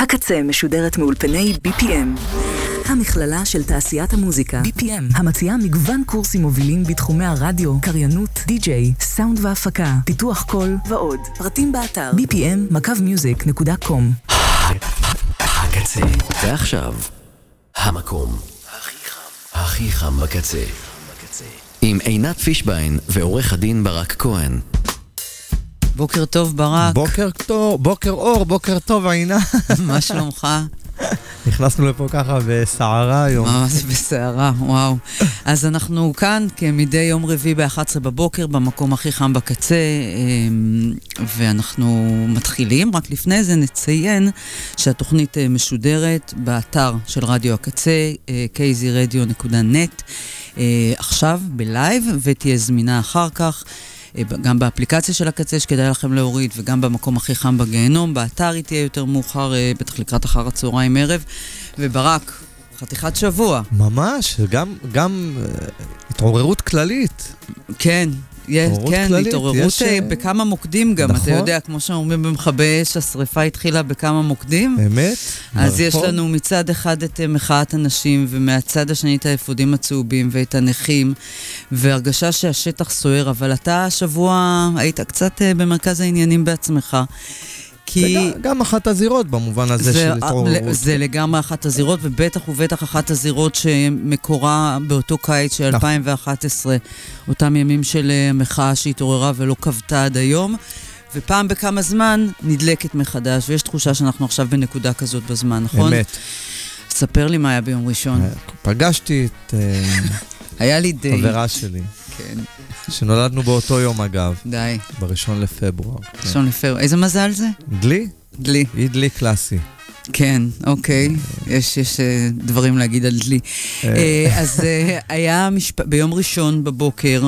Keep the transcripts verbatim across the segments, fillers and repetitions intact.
הקצה משודרת מאולפני בי פי אם, המכללה של תעשיית המוזיקה. בי פי אם, המציעה מגוון קורסים מובילים בתחומי הרדיו, קריינות, די-ג'יי, סאונד והפקה, פיתוח קול ועוד. פרטים באתר בי פי אם מקו מיוזיק נקודה קום. הקצה. ועכשיו, המקום הכי חם, הכי חם בקצה. עם עינת פישביין ועורך הדין ברק כהן. בוקר טוב ברק. בוקר טוב, בוקר אור, בוקר טוב עינה. מה שלומך? נכנסנו לפה ככה בסערה היום. מה זה בסערה, וואו. אז אנחנו כאן כמדי יום רביעי ב-אחת עשרה בבוקר, במקום הכי חם בקצה, ואנחנו מתחילים. רק לפני זה נציין שהתוכנית משודרת באתר של רדיו הקצה, קי זי רדיו נקודה נט, עכשיו בלייב, ותהיה זמינה אחר כך. גם באפליקציה של הקצה שכדאי לכם להוריד, וגם במקום הכי חם בגיהנום. באתר היא תהיה יותר מאוחר, בטח לקראת אחר הצהריים ערב. וברק, חתיכת שבוע. ממש, גם, גם התעוררות כללית. כן, יש, כן, כללית, התעוררות יש... בכמה מוקדים גם. נכון. אתה יודע, כמו שאומרים במכבי אש, השריפה התחילה בכמה מוקדים. באמת? אז נכון. יש נכון. לנו מצד אחד את מחאת הנשים, ומהצד השני את האפודים הצהובים ואת הנכים, והרגשה שהשטח סוער, אבל אתה השבוע היית קצת במרכז העניינים בעצמך. כי... זה גם, גם אחת הזירות במובן הזה זה, של התעוררות. זה לגמרי אחת הזירות, ובטח ובטח אחת הזירות שמקורה באותו קיץ של אלפיים ואחת עשרה, אותם ימים של מחאה שהתעוררה ולא קבתה עד היום, ופעם בכמה זמן נדלקת מחדש, ויש תחושה שאנחנו עכשיו בנקודה כזאת בזמן, נכון? אמת. ספר לי מה היה ביום ראשון. פגשתי את היה לי די. חברה שלי. כן. שנולדנו באותו יום אגב. די. בראשון לפברואר. ראשון לפברואר. איזה מזל זה? דלי? דלי. היא דלי קלאסי. כן, אוקיי. יש, יש דברים להגיד על דלי. אז היה ביום ראשון בבוקר,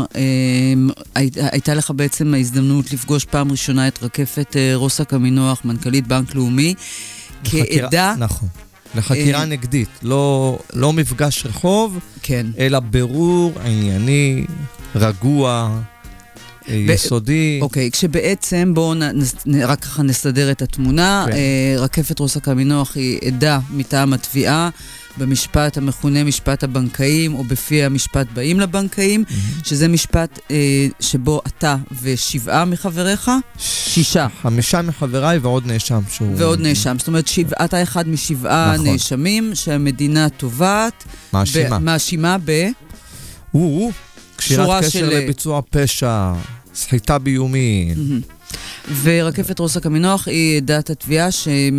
הייתה לך בעצם ההזדמנות לפגוש פעם ראשונה את רקפת רוסק המינוח, מנכ"לית בנק לאומי, כעדה... נכון. לחקירה נגדית, לא, לא מפגש רחוב, כן. אלא ברור, ענייני, רגוע, ב- יסודי. אוקיי, כשבעצם בואו נ- נ- רק ככה נסדר את התמונה, כן. אה, רקפת רוסק המינוח היא עדה מטעם התביעה, במשפט המכונה משפט הבנקאים, או בפי המשפט באים לבנקאים, mm-hmm. שזה משפט אה, שבו אתה ושבעה מחבריך, שישה. חמישה מחבריי ועוד נאשם. שהוא... ועוד נאשם, זאת אומרת, שבע, אתה אחד משבעה נכון. נאשמים שהמדינה תובעת. מאשימה. ב- מאשימה ב... הוא, הוא, קשירת קשר של... לביצוע פשע, סחיטה באיומים. Mm-hmm. ורקפת רוסק המינוח היא עדת התביעה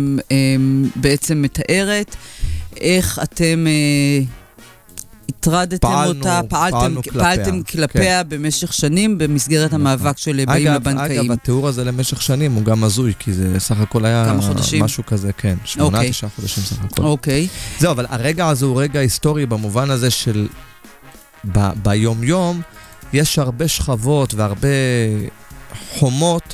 שבעצם מתארת איך אתם אה, התרדתם פעלנו, אותה, פעלתם, פעלנו כלפיה. פעלתם כלפיה כן. במשך שנים במסגרת המאבק של באים אגב, לבנקאים. אגב, התיאור הזה למשך שנים הוא גם הזוי, כי זה סך הכל היה משהו כזה, כן, שמונה, אוקיי. תשעה חודשים סך הכל. אוקיי. זהו, אבל הרגע הזה הוא רגע היסטורי במובן הזה של ב- ביום יום יש הרבה שכבות והרבה חומות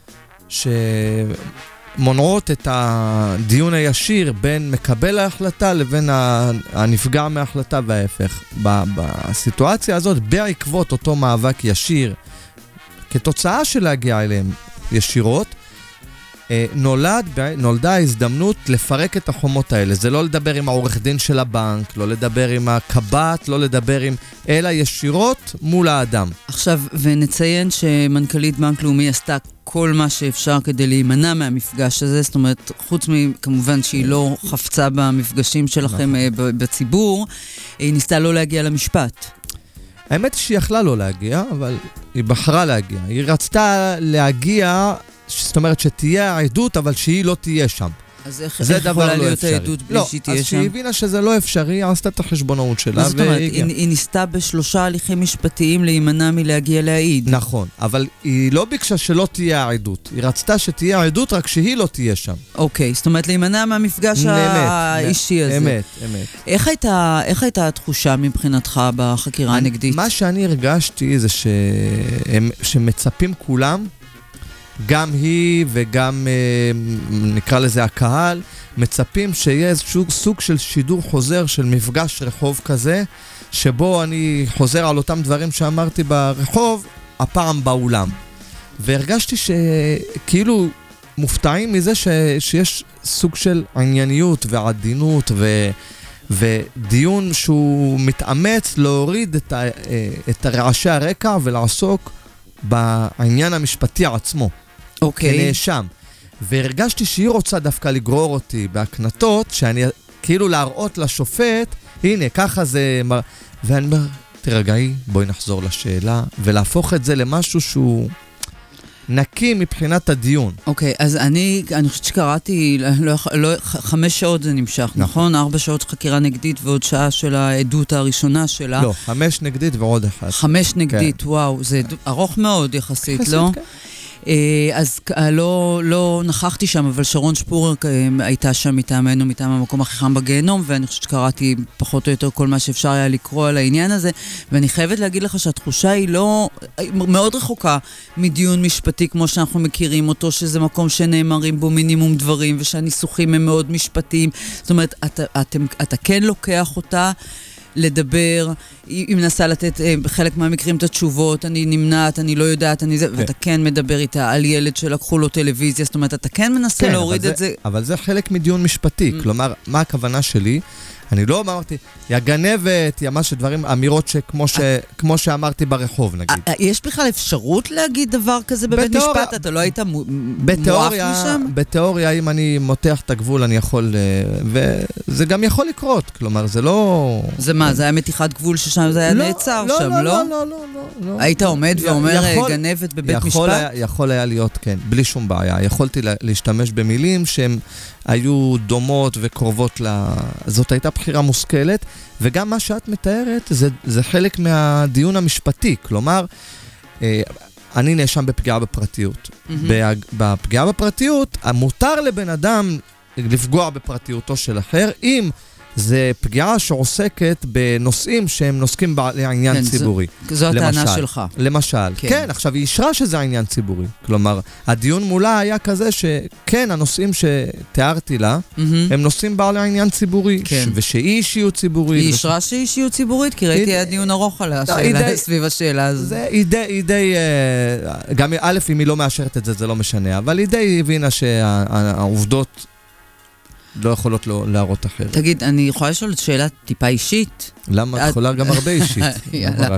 שמונעות את הדיון הישיר בין מקבל ההחלטה לבין הנפגע מההחלטה וההפך. בסיטואציה הזאת, בעקבות אותו מאבק ישיר, כתוצאה של להגיע אליהם ישירות, נולד, נולדה ההזדמנות לפרק את החומות האלה. זה לא לדבר עם העורך דין של הבנק, לא לדבר עם הקב"ט, לא לדבר עם... אלא ישירות מול האדם. עכשיו, ונציין שמנכ"לית בנק לאומי עשתה כל מה שאפשר כדי להימנע מהמפגש הזה, זאת אומרת, חוץ מכמובן שהיא לא חפצה במפגשים שלכם בציבור, היא ניסתה לא להגיע למשפט. האמת היא שהיא יכלה לא להגיע, אבל היא בחרה להגיע. היא רצתה להגיע... זאת אומרת שתהיה העדות, אבל שהיא לא תהיה שם. אז איך, איך יכולה לא להיות העדות בלי לא, שהיא תהיה שם? אז שהיא הבינה שזה לא אפשרי, היא עשתה את החשבונאות שלה. זאת אומרת, היא, היא ניסתה בשלושה הליכים משפטיים להימנע מלהגיע להעיד. נכון, אבל היא לא ביקשה שלא תהיה העדות. היא רצתה שתהיה העדות, רק שהיא לא תהיה שם. אוקיי, זאת אומרת, להימנע מהמפגש האישי הזה. אמת, אמת. איך הייתה, איך הייתה התחושה מבחינתך בחקירה הנגדית? מה שאני הרגשתי זה שהם, שמצפים כולם, גם היא וגם נקרא לזה הקהל, מצפים שיהיה איזשהו סוג של שידור חוזר של מפגש רחוב כזה, שבו אני חוזר על אותם דברים שאמרתי ברחוב, הפעם באולם. והרגשתי שכאילו מופתעים מזה ש, שיש סוג של ענייניות ועדינות ו, ודיון שהוא מתאמץ להוריד את, ה, את רעשי הרקע ולעסוק בעניין המשפטי עצמו. אוקיי. כנאשם. והרגשתי שהיא רוצה דווקא לגרור אותי בהקנטות, שאני כאילו להראות לשופט, הנה, ככה זה... ואני אומר, תרגעי, בואי נחזור לשאלה, ולהפוך את זה למשהו שהוא נקי מבחינת הדיון. אוקיי, אז אני, אני חושבת שקראתי, לא, לא, חמש שעות זה נמשך, נכון? ארבע שעות חקירה נגדית ועוד שעה של העדות הראשונה שלה. לא, חמש נגדית ועוד אחת. חמש נגדית, וואו, זה ארוך מאוד יחסית, לא? כן. אז לא, לא נכחתי שם, אבל שרון שפורר הייתה שם מטעמנו, מטעם המקום הכי חם בגיהנום, ואני חושבת שקראתי פחות או יותר כל מה שאפשר היה לקרוא על העניין הזה, ואני חייבת להגיד לך שהתחושה היא לא, מאוד רחוקה מדיון משפטי כמו שאנחנו מכירים אותו, שזה מקום שנאמרים בו מינימום דברים, ושהניסוחים הם מאוד משפטיים. זאת אומרת, אתה, אתה, אתה כן לוקח אותה לדבר, היא מנסה לתת בחלק מהמקרים את התשובות, אני נמנעת, אני לא יודעת, אני זה, ואתה כן מדבר איתה על ילד שלקחו לו טלוויזיה, זאת אומרת, אתה כן מנסה להוריד את זה. אבל זה חלק מדיון משפטי, כלומר, מה הכוונה שלי? אני לא אמרתי, יא גנבת, יא מה שדברים, אמירות שכמו שאמרתי ברחוב, נגיד. יש בכלל אפשרות להגיד דבר כזה בבית משפט? אתה לא היית מואף משם? בתיאוריה, אם אני מותח את הגבול, אני יכול, וזה גם יכול לקרות, כלומר, זה לא... זה מה, זה היה מתיחת גבול ששם זה היה נעצר שם, לא? לא, לא, לא. היית עומד ואומר גנבת בבית משפט? יכול היה להיות, כן, בלי שום בעיה. יכולתי להשתמש במילים שהן היו דומות וקרובות ל... זאת הייתה בחירה מושכלת, וגם מה שאת מתארת, זה, זה חלק מהדיון המשפטי. כלומר, אני נאשם בפגיעה בפרטיות. Mm-hmm. בפגיעה בפרטיות, מותר לבן אדם לפגוע בפרטיותו של אחר, אם זה פגיעה שעוסקת בנושאים שהם נוסקים בעניין כן, ציבורי. זו, זו הטענה שלך. למשל. כן. כן, עכשיו היא אישרה שזה עניין ציבורי. כלומר, הדיון מולה היה כזה שכן, הנושאים שתיארתי לה, mm-hmm. הם נושאים בעלי עניין ציבורי. כן. ש... ושהיא אישיות ציבורית. היא אישרה שהיא אישיות ציבורית, כי ראיתי היה דיון ארוך על השאלה, סביב השאלה הזאת. זה היא די, היא די, גם א', אם היא לא מאשרת את זה, זה לא משנה, אבל היא די הבינה שהעובדות לא יכולות להראות אחרת. תגיד, אני יכולה לשאול את שאלה טיפה אישית? למה? את יכולה גם הרבה אישית. יאללה.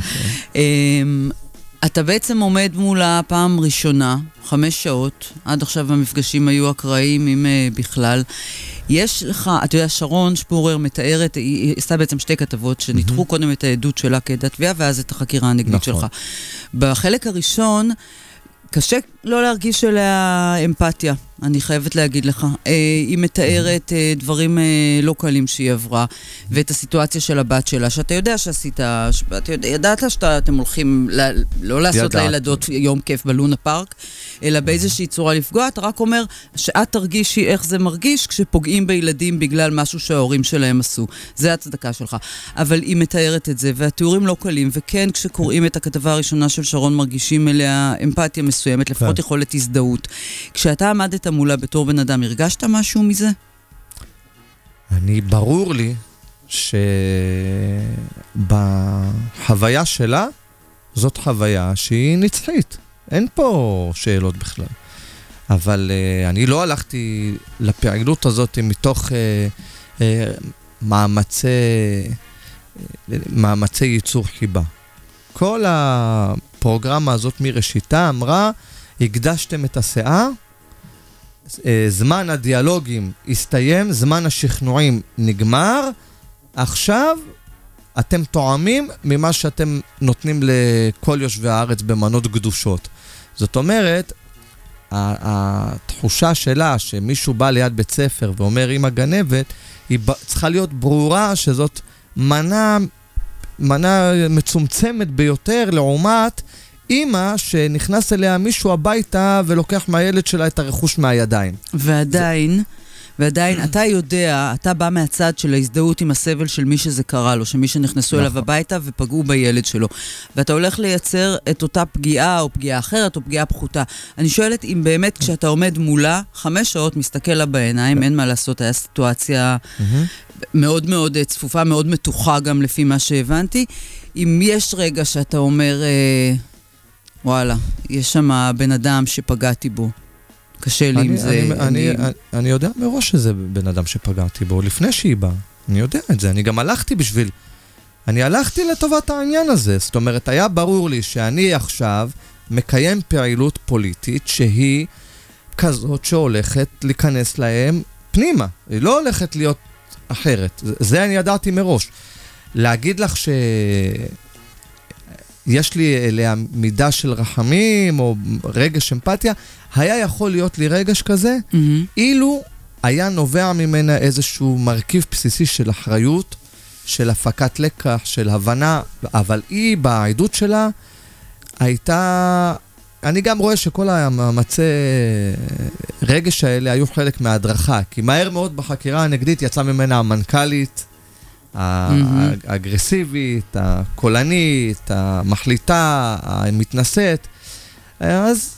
אתה בעצם עומד מולה פעם ראשונה, חמש שעות, עד עכשיו המפגשים היו אקראיים עם בכלל. יש לך, אתה יודע, שרון שפורר מתארת, היא עשתה בעצם שתי כתבות שניתחו קודם את העדות שלה כעדת תביעה, ואז את החקירה הנגדית שלך. בחלק הראשון, קשה לא להרגיש אליה אמפתיה, אני חייבת להגיד לך. היא מתארת דברים לא קלים שהיא עברה, ואת הסיטואציה של הבת שלה, שאתה יודע שעשית, שאתה ידעת שאתם הולכים לא לעשות לילדות יום כיף בלונה פארק, אלא באיזושהי צורה לפגוע, אתה רק אומר שאת תרגישי איך זה מרגיש כשפוגעים בילדים בגלל משהו שההורים שלהם עשו. זה הצדקה שלך. אבל היא מתארת את זה, והתיאורים לא קלים, וכן כשקוראים את הכתבה הראשונה של שרון מרגישים אליה אמפתיה מסוימת, לפחות יכולת הזדהות. כשאתה עמדת מולה בתור בן אדם, הרגשת משהו מזה? אני, ברור לי שבחוויה שלה, זאת חוויה שהיא נצחית. אין פה שאלות בכלל. אבל uh, אני לא הלכתי לפעילות הזאת מתוך uh, uh, מאמצי, uh, מאמצי ייצור חיבה. כל הפרוגרמה הזאת מראשיתה אמרה, הקדשתם את השאה, זמן הדיאלוגים הסתיים, זמן השכנועים נגמר, עכשיו אתם תואמים ממה שאתם נותנים לכל יושבי הארץ במנות קדושות. זאת אומרת, התחושה שלה שמישהו בא ליד בית ספר ואומר אמא גנבת, היא צריכה להיות ברורה שזאת מנה, מנה מצומצמת ביותר לעומת אמא שנכנס אליה מישהו הביתה ולוקח מהילד שלה את הרכוש מהידיים. ועדיין, ועדיין, אתה יודע, אתה בא מהצד של ההזדהות עם הסבל של מי שזה קרה לו, שמי שנכנסו אליו הביתה ופגעו בילד שלו. ואתה הולך לייצר את אותה פגיעה או פגיעה אחרת או פגיעה פחותה. אני שואלת אם באמת כשאתה עומד מולה, חמש שעות מסתכל לה בעיניים, אין מה לעשות, היה סיטואציה מאוד מאוד צפופה, מאוד מתוחה גם לפי מה שהבנתי. אם יש רגע שאתה אומר... וואלה, יש שם בן אדם שפגעתי בו. קשה לי אני, עם זה. אני, אני, אני... אני יודע מראש שזה בן אדם שפגעתי בו, לפני שהיא באה. אני יודע את זה, אני גם הלכתי בשביל... אני הלכתי לטובת העניין הזה. זאת אומרת, היה ברור לי שאני עכשיו מקיים פעילות פוליטית שהיא כזאת שהולכת להיכנס להם פנימה. היא לא הולכת להיות אחרת. זה אני ידעתי מראש. להגיד לך שיש לי אליה מידה של רחמים או רגש אמפתיה, היה יכול להיות לי רגש כזה, mm-hmm. אילו היה נובע ממנה איזשהו מרכיב בסיסי של אחריות, של הפקת לקח, של הבנה, אבל היא בעדות שלה הייתה... אני גם רואה שכל המאמצי רגש האלה היו חלק מההדרכה, כי מהר מאוד בחקירה הנגדית יצאה ממנה המנכ"לית, האגרסיבית, הקולנית, המחליטה, המתנשאת. אז...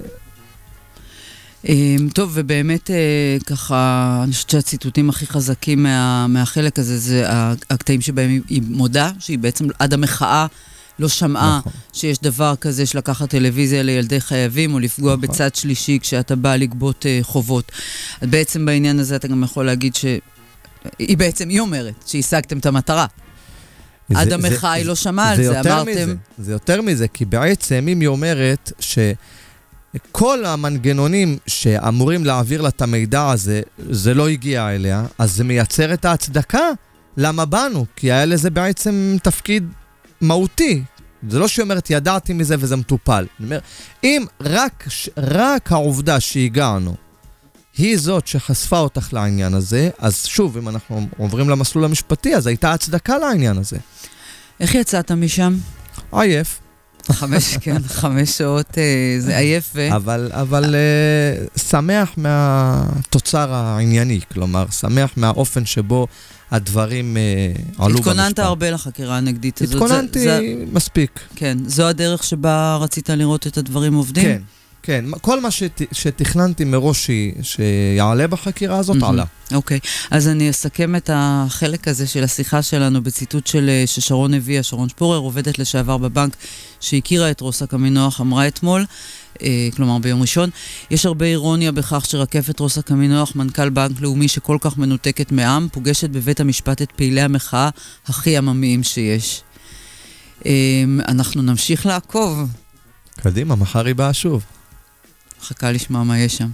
טוב, ובאמת ככה, אני חושבת שהציטוטים הכי חזקים מה, מהחלק הזה, זה הקטעים שבהם היא מודה, שהיא בעצם עד המחאה לא שמעה נכון. שיש דבר כזה שלקחת טלוויזיה לילדי חייבים, או לפגוע נכון. בצד שלישי כשאתה בא לגבות uh, חובות. בעצם בעניין הזה אתה גם יכול להגיד שהיא בעצם, היא אומרת, שהשגתם את המטרה. זה, עד המחאה זה, היא לא שמעה על זה, זה אמרתם... מזה, זה יותר מזה, כי בעצם אם היא אומרת שכל המנגנונים שאמורים להעביר לה את המידע הזה, זה לא הגיע אליה, אז זה מייצר את ההצדקה למה באנו, כי היה לזה בעצם תפקיד מהותי. זה לא שהיא אומרת, ידעתי מזה וזה מטופל. אני אומר, אם רק, רק העובדה שהגענו, היא זאת שחשפה אותך לעניין הזה, אז שוב, אם אנחנו עוברים למסלול המשפטי, אז הייתה הצדקה לעניין הזה. איך יצאת משם? עייף. חמש, כן, חמש שעות, זה עייף ו... אבל, אבל שמח מהתוצר הענייני, כלומר, שמח מהאופן שבו הדברים עלו במשפט. התכוננת הרבה לחקירה הנגדית הזאת. התכוננתי זה, מספיק. כן, זו הדרך שבה רצית לראות את הדברים עובדים? כן, כן. כל מה שת, שתכננתי מראש שיעלה בחקירה הזאת mm-hmm. עלה. אוקיי, אז אני אסכם את החלק הזה של השיחה שלנו בציטוט של ששרון הביאה, שרון שפורר, עובדת לשעבר בבנק, שהכירה את רוסה קמינוח, אמרה אתמול, כלומר ביום ראשון, יש הרבה אירוניה בכך שרקפת רוסה קמינוח, מנכ"ל בנק לאומי שכל כך מנותקת מעם, פוגשת בבית המשפט את פעילי המחאה הכי עממיים שיש. אנחנו נמשיך לעקוב. קדימה, מחר היא באה שוב. חכה לשמוע מה יש שם.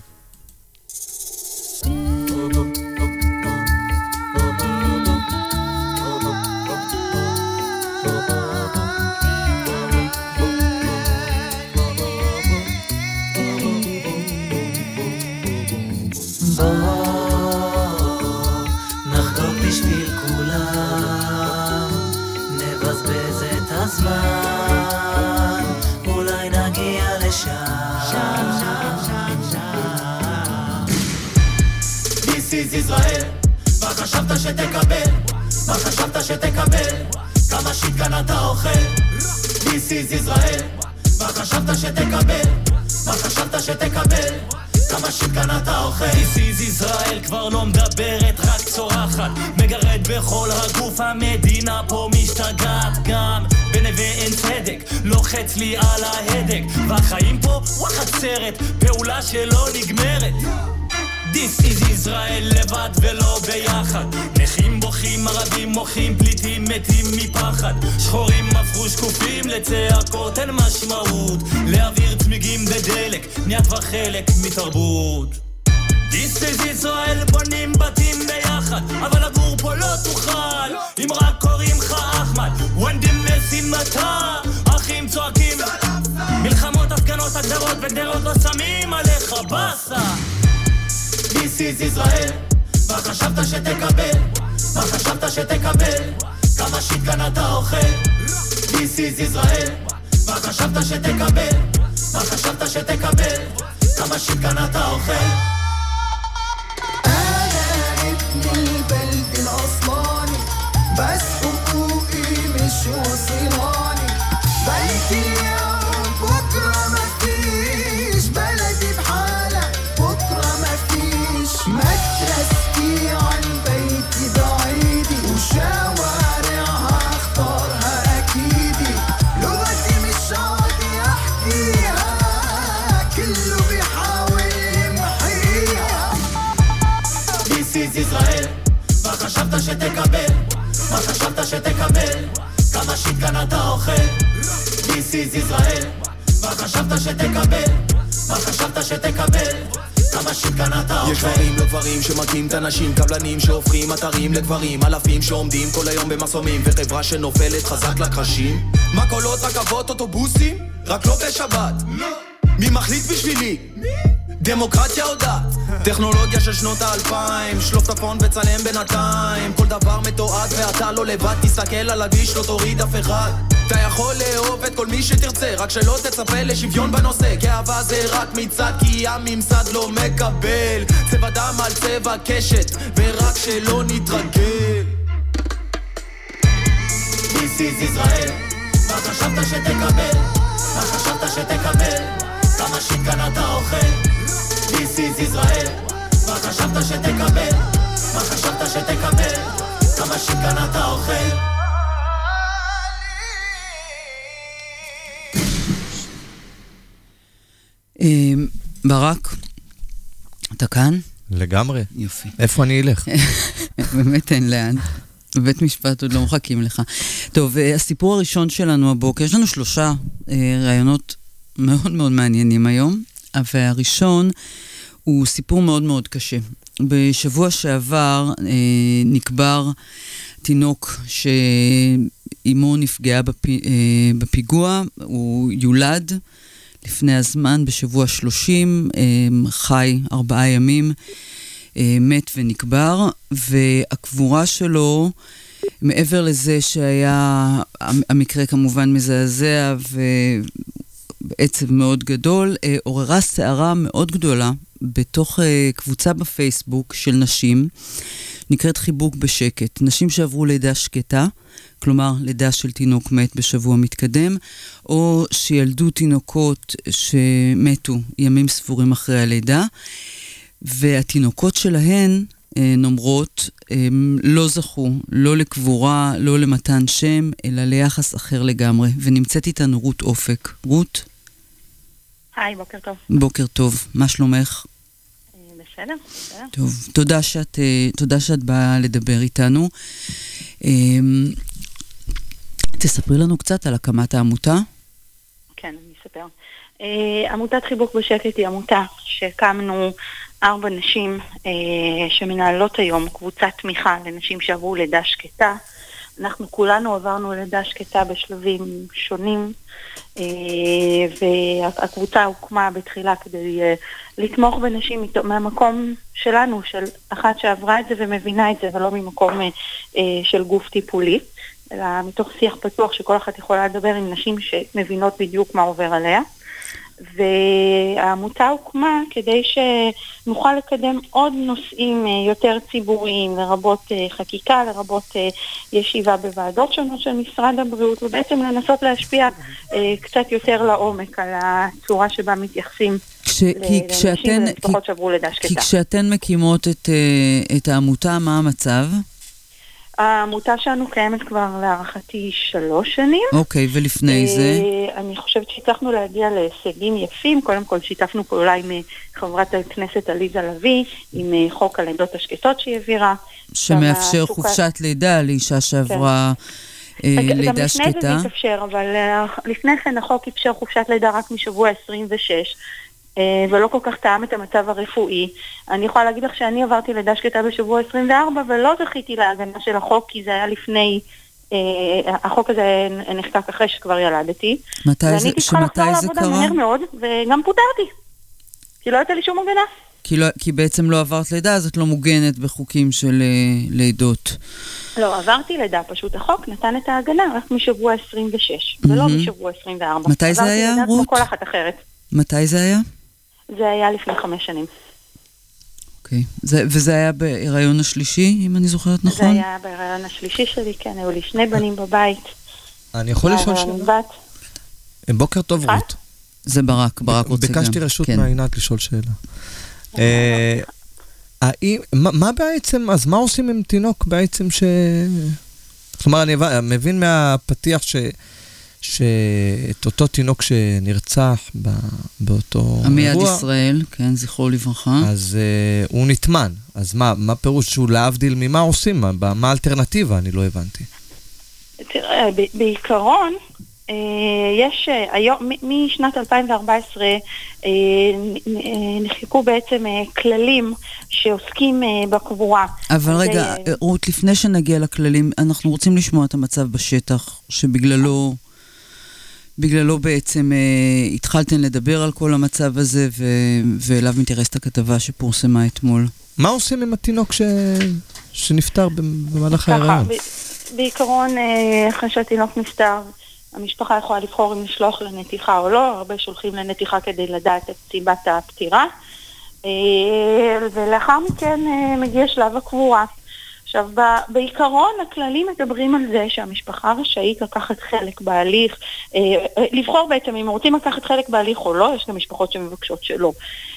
נחגוג בשביל כולם, נבזבז את הזמן, אולי נגיע לשם, שם, שם, שם, שם. This is ישראל, מה חשבת שתקבל? מה חשבת שתקבל? כמה שיט כאן אתה אוכל? This is ישראל, מה חשבת שתקבל? מה חשבת שתקבל? כמה שכאן אתה אוכל. This is ישראל כבר לא מדברת, רק צורחת, מגרד בכל הגוף, המדינה פה משתגעת. גם בנווה אין צדק, לוחץ לי על ההדק, והחיים פה וואחד סרט, פעולה שלא נגמרת. This is ישראל לבד ולא ביחד, נכים בוכים, ערבים מוחים, פליטים מתים מפחד, שחורים הפכו שקופים, לצעקות אין משמעות, להעביר צמיגים בדלק, נהיה כבר חלק מתרבות. This is ישראל, בונים בתים ביחד, אבל לגור פה לא תוכל, אם רק קוראים לך אחמד, וונדים משימתה, אחים צועקים, מלחמות, הפגנות, הגדרות וגדרות לא שמים עליך בסה. This is ישראל, מה חשבת שתקבל? מה חשבת שתקבל? כמה שיט כאן אתה אוכל? This is ישראל, מה חשבת שתקבל? מה חשבת שתקבל? כמה שיט כאן אתה אוכל? أنا ابن البلد العثماني بس حقوقي مش وصلاني بيتي اليوم بكرة مفيش بلدي بحالة بكرة مفيش مدرستي عن بيتي بعيدي وشوارعها اختارها أكيدي لغتي مش راضي أحكيها كله بيحاول חשבת שתקבל? מה חשבת שתקבל? כמה שיט כאן אתה אוכל? This is Israel. מה חשבת שתקבל? מה חשבת שתקבל? כמה שיט כאן אתה אוכל? יש דברים לא דברים שמכים את הנשים, קבלנים שהופכים אתרים לגברים, אלפים שעומדים כל היום במסומים, וחברה שנופלת חזק לקרשים. מה קולות רכבות אוטובוסים? רק לא בשבת. מי מחליט בשבילי? דמוקרטיה או דת? טכנולוגיה של שנות האלפיים, שלוף טפון וצלם בינתיים, כל דבר מתועד ואתה לא לבד, תסתכל על הדיש, לא תוריד אף אחד. אתה יכול לאהוב את כל מי שתרצה, רק שלא תצפה לשוויון בנושא, כי אהבה זה רק מצד, כי הממסד לא מקבל צבע דם על צבע קשת, ורק שלא נתרגל. This is Israel. מה חשבת שתקבל? מה חשבת שתקבל? כמה שיט כאן אתה אוכל? This is Israel. מה חשבת שתקבל? מה חשבת שתקבל? כמה שיט כאן אתה אוכל? ברק, אתה כאן? לגמרי. יופי. איפה אני אלך? באמת אין לאן. בבית משפט עוד לא מחכים לך. טוב, הסיפור הראשון שלנו הבוקר, יש לנו שלושה רעיונות מאוד מאוד מעניינים היום, והראשון הוא סיפור מאוד מאוד קשה. בשבוע שעבר נקבר תינוק שאימו נפגעה בפיגוע, הוא יולד לפני הזמן, בשבוע שלושים, חי ארבעה ימים, מת ונקבר, והקבורה שלו, מעבר לזה שהיה, המקרה כמובן מזעזע ובעצב מאוד גדול, עוררה סערה מאוד גדולה בתוך קבוצה בפייסבוק של נשים, נקראת חיבוק בשקט. נשים שעברו לידה שקטה, כלומר לידה של תינוק מת בשבוע מתקדם, או שילדו תינוקות שמתו ימים ספורים אחרי הלידה, והתינוקות שלהן, נאמרות, לא זכו, לא לקבורה, לא למתן שם, אלא ליחס אחר לגמרי. ונמצאת איתנו רות אופק. רות? היי, בוקר טוב. בוקר טוב. מה שלומך? בסדר, בסדר. טוב, תודה שאת, תודה שאת באה לדבר איתנו. תספרי לנו קצת על הקמת העמותה. כן, אני אספר. עמותת חיבוק בשקט היא עמותה שהקמנו ארבע נשים שמנהלות היום קבוצת תמיכה לנשים שעברו לידה שקטה. אנחנו כולנו עברנו לידה שקטה בשלבים שונים, והקבוצה הוקמה בתחילה כדי לתמוך בנשים מהמקום שלנו, של אחת שעברה את זה ומבינה את זה, ולא ממקום של גוף טיפולי, אלא מתוך שיח פתוח שכל אחת יכולה לדבר עם נשים שמבינות בדיוק מה עובר עליה. והעמותה הוקמה כדי שנוכל לקדם עוד נושאים יותר ציבוריים, לרבות חקיקה, לרבות ישיבה בוועדות שונות של משרד הבריאות, ובעצם לנסות להשפיע קצת יותר לעומק על הצורה שבה מתייחסים לנשים ולמשפחות שעברו לידה שקטה. כי כשאתן מקימות את, את העמותה, מה המצב? העמותה שלנו קיימת כבר להערכתי שלוש שנים. אוקיי, ולפני זה? אני חושבת שהצלחנו להגיע להישגים יפים. קודם כל שיתפנו פעולה עם חברת הכנסת עליזה לביא, עם חוק הלידות השקטות שהיא העבירה. שמאפשר חופשת לידה לאישה שעברה לידה שקטה. גם לפני זה זה התאפשר, אבל לפני כן החוק אפשר חופשת לידה רק משבוע עשרים ושש. ולא כל כך טעם את המצב הרפואי. אני יכולה להגיד לך שאני עברתי לידה שקטה בשבוע עשרים וארבע, ולא זכיתי להגנה של החוק, כי זה היה לפני, אה, החוק הזה נחקק אחרי שכבר ילדתי. מתי זה, ואני צריכה לחזור לעבודה מהר מאוד, וגם פוטרתי. כי לא הייתה לי שום הגנה. כי, לא, כי בעצם לא עברת לידה, אז את לא מוגנת בחוקים של uh, לידות. לא, עברתי לידה, פשוט החוק נתן את ההגנה רק משבוע עשרים ושש, mm-hmm. ולא משבוע עשרים וארבע. מתי זה היה, רות? עברתי לידה כמו כל אחת אחרת. מתי זה היה? זה היה לפני חמש שנים. אוקיי. זה, וזה היה בהיריון השלישי, אם אני זוכרת נכון? זה היה בהיריון השלישי שלי, כן. היו לי שני בנים בבית. אני יכול לשאול שאלה? בוקר טוב, רות. זה ברק, ברק רוצה גם. ביקשתי רשות מעינת לשאול שאלה. מה בעצם, אז מה עושים עם תינוק בעצם ש... זאת אומרת, אני מבין מהפתיח ש... שאת אותו תינוק שנרצח באותו אירוע... עמיעד ישראל, כן, זכרו לברכה. אז uh, הוא נטמן. אז מה, מה פירוש שהוא להבדיל ממה עושים? מה, מה האלטרנטיבה? אני לא הבנתי. תראה, בעיקרון, יש היום, משנת אלפיים וארבע עשרה נחקקו בעצם כללים שעוסקים בקבורה. אבל רגע, רות, לפני שנגיע לכללים, אנחנו רוצים לשמוע את המצב בשטח, שבגללו בגללו בעצם התחלתם לדבר על כל המצב הזה, ואליו מתייחסת הכתבה שפורסמה אתמול. מה עושים עם התינוק שנפטר במהלך ההיריון? בעיקרון, אחרי שהתינוק נפטר, המשפחה יכולה לבחור אם לשלוח לנתיחה או לא, הרבה שולחים לנתיחה כדי לדעת את סיבת הפטירה, ולאחר מכן מגיע שלב הקבורה. עכשיו, בעיקרון הכללים מדברים על זה שהמשפחה רשאית לקחת חלק בהליך, לבחור בעצם אם רוצים לקחת חלק בהליך או לא, יש גם משפחות שמבקשות שלא.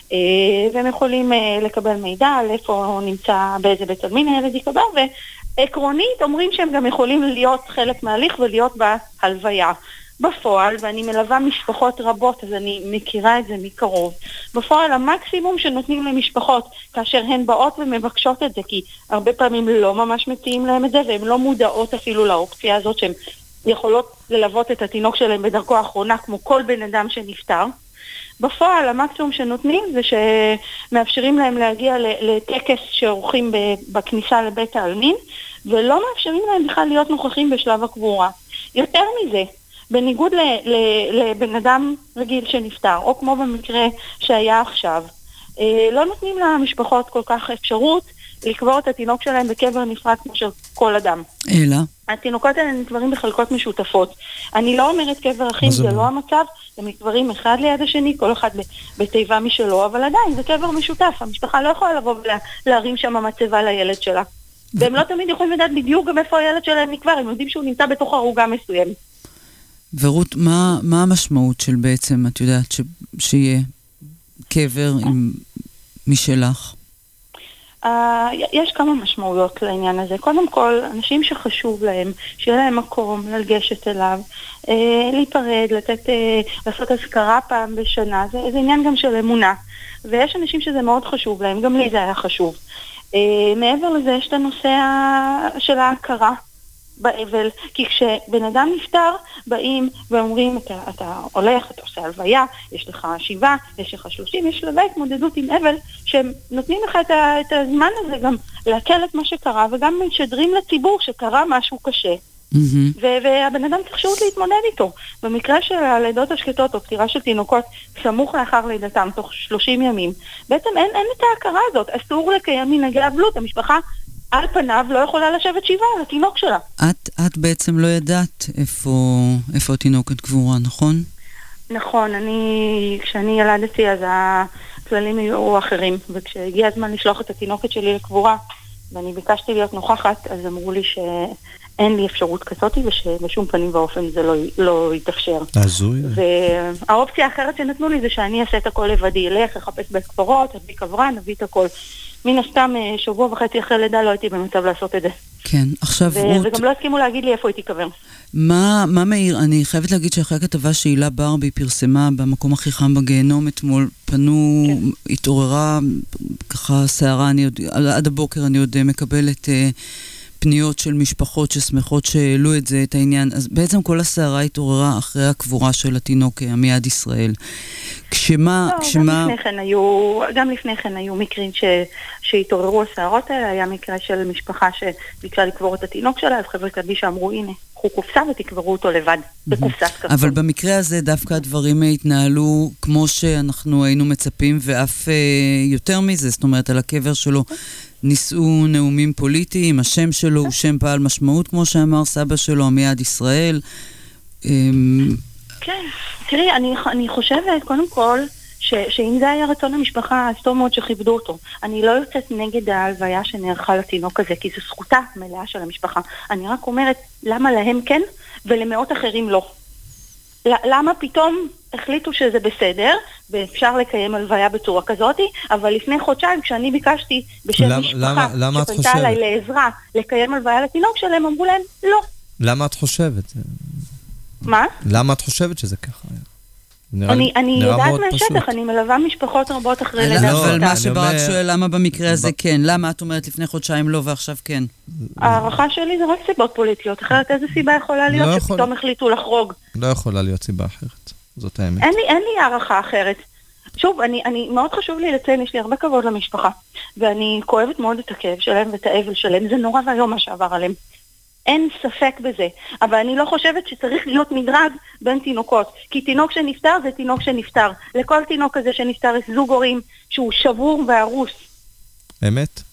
והם יכולים לקבל מידע על איפה נמצא, באיזה בית עלמין הילד יקבר, ועקרונית אומרים שהם גם יכולים להיות חלק מההליך ולהיות בהלוויה. בפועל, ואני מלווה משפחות רבות, אז אני מכירה את זה מקרוב, בפועל המקסימום שנותנים למשפחות, כאשר הן באות ומבקשות את זה, כי הרבה פעמים לא ממש מציעים להם את זה, והן לא מודעות אפילו לאופציה הזאת, שהן יכולות ללוות את התינוק שלהם בדרכו האחרונה, כמו כל בן אדם שנפטר. בפועל המקסימום שנותנים זה שמאפשרים להם להגיע לטקס שעורכים בכניסה לבית העלמין, ולא מאפשרים להם בכלל להיות נוכחים בשלב הקבורה. יותר מזה, בניגוד לבן אדם רגיל שנפטר, או כמו במקרה שהיה עכשיו, לא נותנים למשפחות כל כך אפשרות לקבור את התינוק שלהם בקבר נפרד כמו של כל אדם. אלא? התינוקות האלה נקברים בחלקות משותפות. אני לא אומרת קבר אחים, זה לא המצב, הם נקברים אחד ליד השני, כל אחד בתיבה משלו, אבל עדיין זה קבר משותף. המשפחה לא יכולה לבוא ולהרים שם מצבה לילד שלה. והם לא תמיד יכולים לדעת בדיוק גם איפה הילד שלהם נקבר, הם יודעים שהוא נמצא בתוך הרוגה מסוימת. ורות, מה, מה המשמעות של בעצם, את יודעת, ש, שיהיה קבר עם משלך? Uh, יש כמה משמעויות לעניין הזה. קודם כל, אנשים שחשוב להם, שיהיה להם מקום ללגשת אליו, uh, להיפרד, לתת, uh, לעשות הזכרה פעם בשנה, זה, זה עניין גם של אמונה. ויש אנשים שזה מאוד חשוב להם, גם לי זה היה חשוב. Uh, מעבר לזה, יש את הנושא של ההכרה. באבל, כי כשבן אדם נפטר, באים ואומרים, אתה, אתה הולך, אתה עושה הלוויה, יש לך שבעה, יש לך שלושים, יש שלבי התמודדות עם אבל, שהם נותנים לך את, ה, את הזמן הזה גם להקל את מה שקרה, וגם משדרים לציבור שקרה משהו קשה. Mm-hmm. ו- והבן אדם צריך שעות להתמודד איתו. במקרה של הלידות השקטות או פטירה של תינוקות סמוך לאחר לידתם, תוך שלושים ימים, בעצם אין, אין את ההכרה הזאת. אסור לקיים מנהגי אבלות, המשפחה על פניו לא יכולה לשבת שבעה על התינוק שלה. את, את בעצם לא ידעת איפה, איפה התינוקת קבורה, נכון? נכון, אני, כשאני ילדתי אז הכללים היו אחרים, וכשהגיע הזמן לשלוח את התינוקת שלי לקבורה, ואני ביקשתי להיות נוכחת, אז אמרו לי שאין לי אפשרות כזאת, ושבשום פנים ואופן זה לא, לא יתאפשר. הזוי. והאופציה האחרת שנתנו לי זה שאני אעשה את הכל לבדי, אלך, לחפש בית קברות, אביא קברה, נביא את הכל. מן הסתם שבוע וחצי אחרי לידה לא הייתי במצב לעשות את זה. כן, עכשיו ו- רות... וגם לא הסכימו להגיד לי איפה הייתי קבר. מה, מה מאיר? אני חייבת להגיד שאחרי הכתבה שהילה ברבי פרסמה במקום הכי חם בגיהנום אתמול, פנו, כן. התעוררה ככה שערה, אני עוד, עד הבוקר אני עוד מקבלת אה, פניות של משפחות ששמחות שהעלו את זה, את העניין. אז בעצם כל השערה התעוררה אחרי הקבורה של התינוק עמיעד ישראל. כשמה, לא, כשמה... גם לפני כן היו, גם לפני כן היו מקרים ש, שהתעוררו השערות האלה, היה מקרה של משפחה שביקשה לקבור את התינוק שלה, אז חבר'ה קדישא אמרו, הנה, קחו קופסה ותקברו אותו לבד, בקופסת קרטון. אבל במקרה הזה דווקא הדברים התנהלו כמו שאנחנו היינו מצפים, ואף אה, יותר מזה, זאת אומרת, על הקבר שלו נישאו נאומים פוליטיים, השם שלו הוא שם בעל משמעות, כמו שאמר סבא שלו, עמיעד ישראל. כן, תראי, אני, אני חושבת, קודם כל, ש, שאם זה היה רצון המשפחה, אז טוב מאוד שכיבדו אותו. אני לא יוצאת נגד ההלוויה שנערכה לתינוק הזה, כי זו זכותה מלאה של המשפחה. אני רק אומרת, למה להם כן, ולמאות אחרים לא? למה פתאום החליטו שזה בסדר, ואפשר לקיים הלוויה בצורה כזאת, אבל לפני חודשיים, כשאני ביקשתי בשם למה, משפחה, למה, למה שפנתה עליי לעזרה, לקיים הלוויה לתינוק שלהם, אמרו להם, לא. למה את חושבת? מה? למה את חושבת שזה ככה? נראה אני, לי- אני נראה יודעת מאוד מהשטח, פשוט. אני מלווה משפחות רבות אחרי אבל- לידה. אבל מה אני שברק אומר- שואל, למה במקרה הזה ב- כן? למה את אומרת לפני חודשיים לא ועכשיו כן? הערכה שלי זה רק סיבות פוליטיות, אחרת איזה סיבה יכולה להיות לא יכול. שפתאום החליטו לחרוג? לא יכולה להיות סיבה אחרת, זאת האמת. אין לי, אין לי הערכה אחרת. שוב, אני, אני, מאוד חשוב לי לציין, יש לי הרבה כבוד למשפחה, ואני כואבת מאוד את הכאב שלהם ואת האבל שלהם, זה נורא והיום מה שעבר עליהם. אין ספק בזה, אבל אני לא חושבת שצריך להיות מדרג בין תינוקות, כי תינוק שנפטר זה תינוק שנפטר. לכל תינוק כזה שנפטר יש זוג הורים שהוא שבור והרוס, אמת?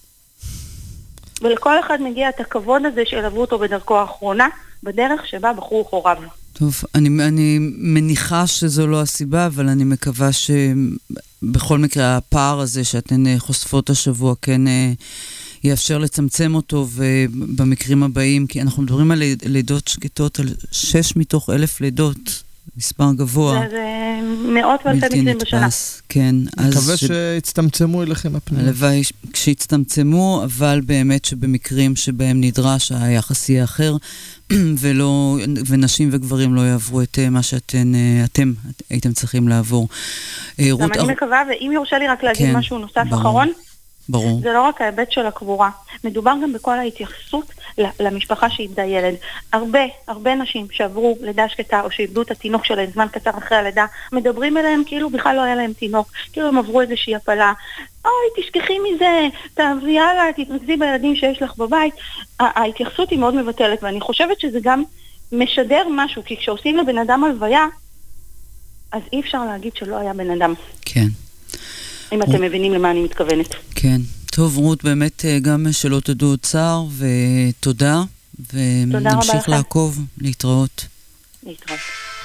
ולכל אחד מגיע את הכבוד הזה שילוו אותו בדרכו האחרונה, בדרך שבה בחרו חוריו. טוב, אני, אני מניחה שזו לא הסיבה, אבל אני מקווה שבכל מקרה הפער הזה שאתן אה, חושפות השבוע כן אה, יאפשר לצמצם אותו, ובמקרים הבאים, כי אנחנו מדברים על לידות שקטות, על שש מתוך אלף לידות, מספר גבוה. זה, זה מאות ואלפי בלתי מקרים בשנה. נתפס, כן. מקווה ש... שיצטמצמו אליכם הפנים. הלוואי כשיצטמצמו, אבל באמת שבמקרים שבהם נדרש היחס יהיה אחר, ולא, ונשים וגברים לא יעברו את מה שאתם אתם, הייתם צריכים לעבור. גם אני מקווה, ואם יורשה לי רק להגיד כן, משהו נוסף ברור. אחרון, ברור. זה לא רק ההיבט של הקבורה, מדובר גם בכל ההתייחסות למשפחה שאיבדה ילד. הרבה, הרבה נשים שעברו לידה שקטה או שאיבדו את התינוק שלהם זמן קצר אחרי הלידה, מדברים אליהם כאילו בכלל לא היה להם תינוק, כאילו הם עברו איזושהי הפלה. אוי, תשכחי מזה, תעברי הלאה, תתרכזי בילדים שיש לך בבית. ההתייחסות היא מאוד מבטלת, ואני חושבת שזה גם משדר משהו, כי כשעושים לבן אדם הלוויה, אז אי אפשר להגיד שלא היה בן אדם. כן. אם אתם מבינים למה אני מתכוונת. כן. טוב, רות, באמת גם שלא תדעו צער, ותודה, ונמשיך לעקוב, להתראות. להתראות.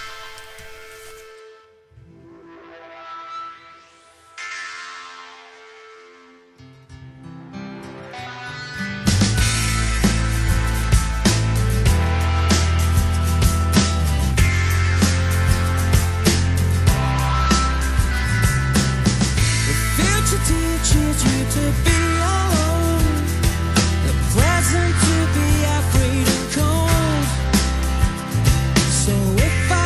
Teaches you to be alone, the present to be afraid of cold. So if I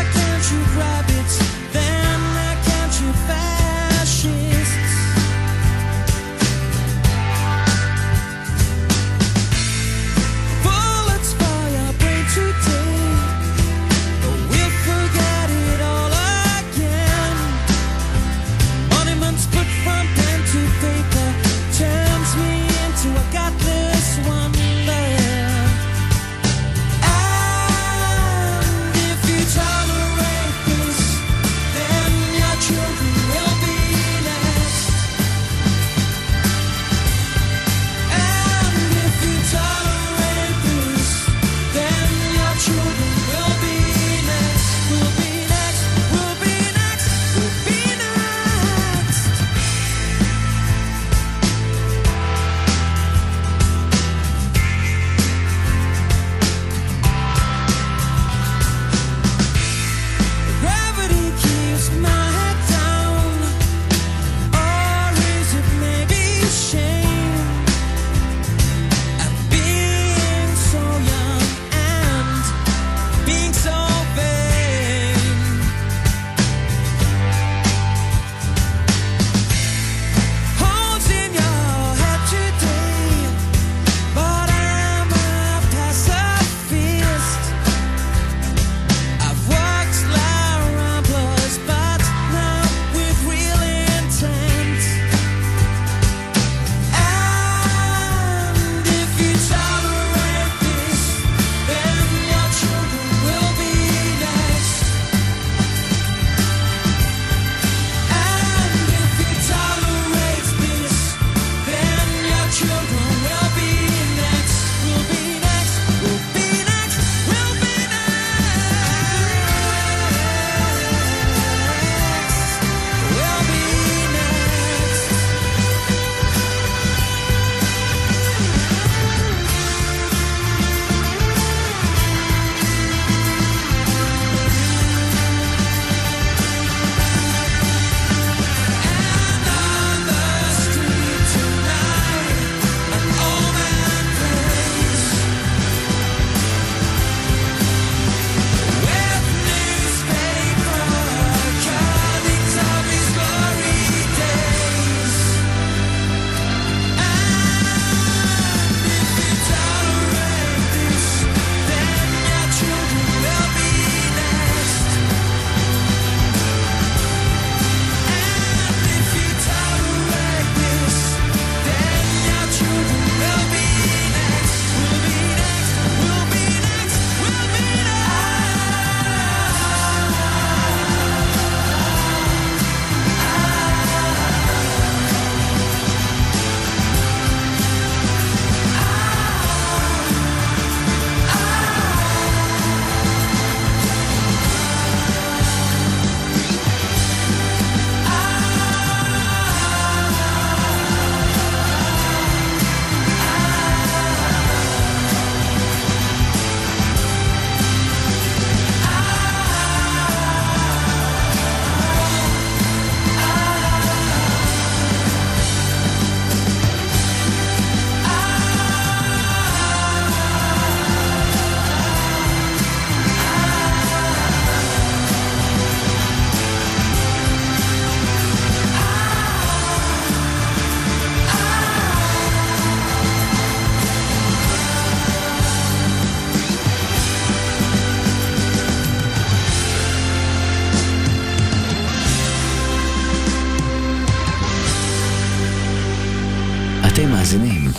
מאזינים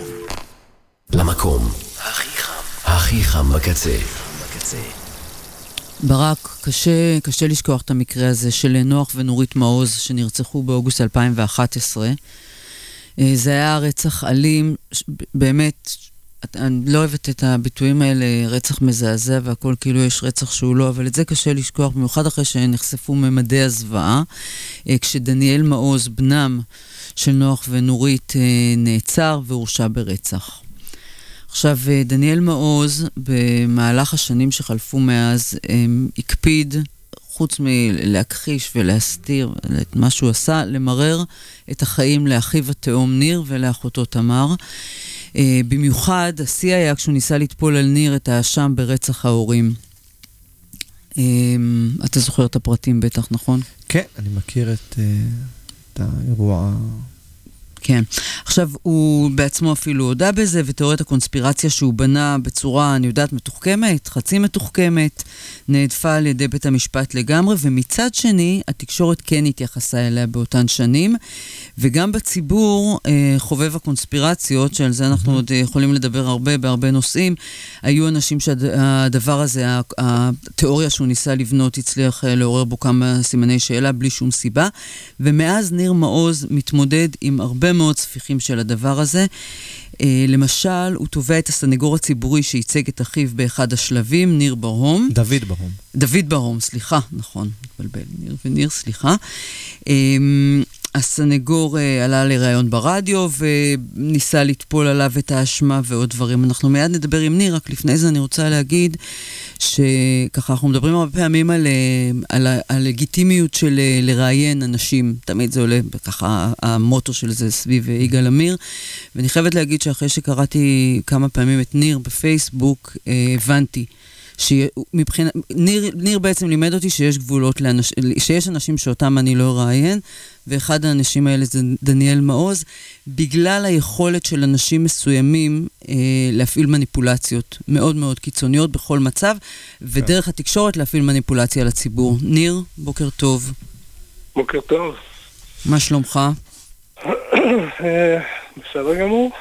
למקום הכי חם, הכי חם בקצה. ברק, קשה, קשה לשכוח את המקרה הזה של נוח ונורית מעוז שנרצחו באוגוסט אלפיים ואחת עשרה. זה היה רצח אלים, באמת, אני לא אוהבת את הביטויים האלה, רצח מזעזע והכל כאילו יש רצח שהוא לא, אבל את זה קשה לשכוח, במיוחד אחרי שנחשפו ממדי הזוועה, כשדניאל מעוז, בנם של נוח ונורית, נעצר והורשע ברצח. עכשיו, דניאל מעוז, במהלך השנים שחלפו מאז, הקפיד, חוץ מלהכחיש ולהסתיר את מה שהוא עשה, למרר את החיים לאחיו התאום ניר ולאחותו תמר. במיוחד, השיא היה כשהוא ניסה לטפול על ניר את האשם ברצח ההורים. אתה זוכר את הפרטים בטח, נכון? כן, אני מכיר את, את האירוע. כן. עכשיו, הוא בעצמו אפילו הודע בזה, ותיאוריית הקונספירציה שהוא בנה בצורה, אני יודעת, מתוחכמת, חצי מתוחכמת, נעדפה על ידי בית המשפט לגמרי, ומצד שני, התקשורת כן התייחסה אליה באותן שנים, וגם בציבור, אה, חובב הקונספירציות, שעל זה אנחנו עוד יכולים לדבר הרבה, בהרבה נושאים, היו אנשים שהדבר הזה, התיאוריה שהוא ניסה לבנות, הצליח לעורר בו כמה סימני שאלה, בלי שום סיבה, ומאז ניר מעוז מתמודד עם הרבה מאוד ספיחים של הדבר הזה. אה, למשל, הוא תובע את הסנגור הציבורי שייצג את אחיו באחד השלבים, ניר ברהום. דוד ברהום. דוד ברהום, סליחה, נכון, בלבל, ניר וניר, סליחה. אה, הסנגור אה, עלה לראיון ברדיו וניסה לטפול עליו את האשמה ועוד דברים. אנחנו מיד נדבר עם ניר, רק לפני זה אני רוצה להגיד שככה אנחנו מדברים הרבה פעמים על, על, על לגיטימיות של לראיין אנשים, תמיד זה עולה, ככה המוטו של זה סביב יגאל עמיר, ואני חייבת להגיד שאחרי שקראתי כמה פעמים את ניר בפייסבוק, הבנתי שמבחינת, ניר, ניר בעצם לימד אותי שיש גבולות לאנש, שיש אנשים שאותם אני לא ראיין, ואחד האנשים האלה זה דניאל מעוז, בגלל היכולת של אנשים מסוימים אה, להפעיל מניפולציות מאוד מאוד קיצוניות בכל מצב, ודרך התקשורת להפעיל מניפולציה לציבור. ניר, בוקר טוב. בוקר טוב. מה שלומך? בסדר גמור.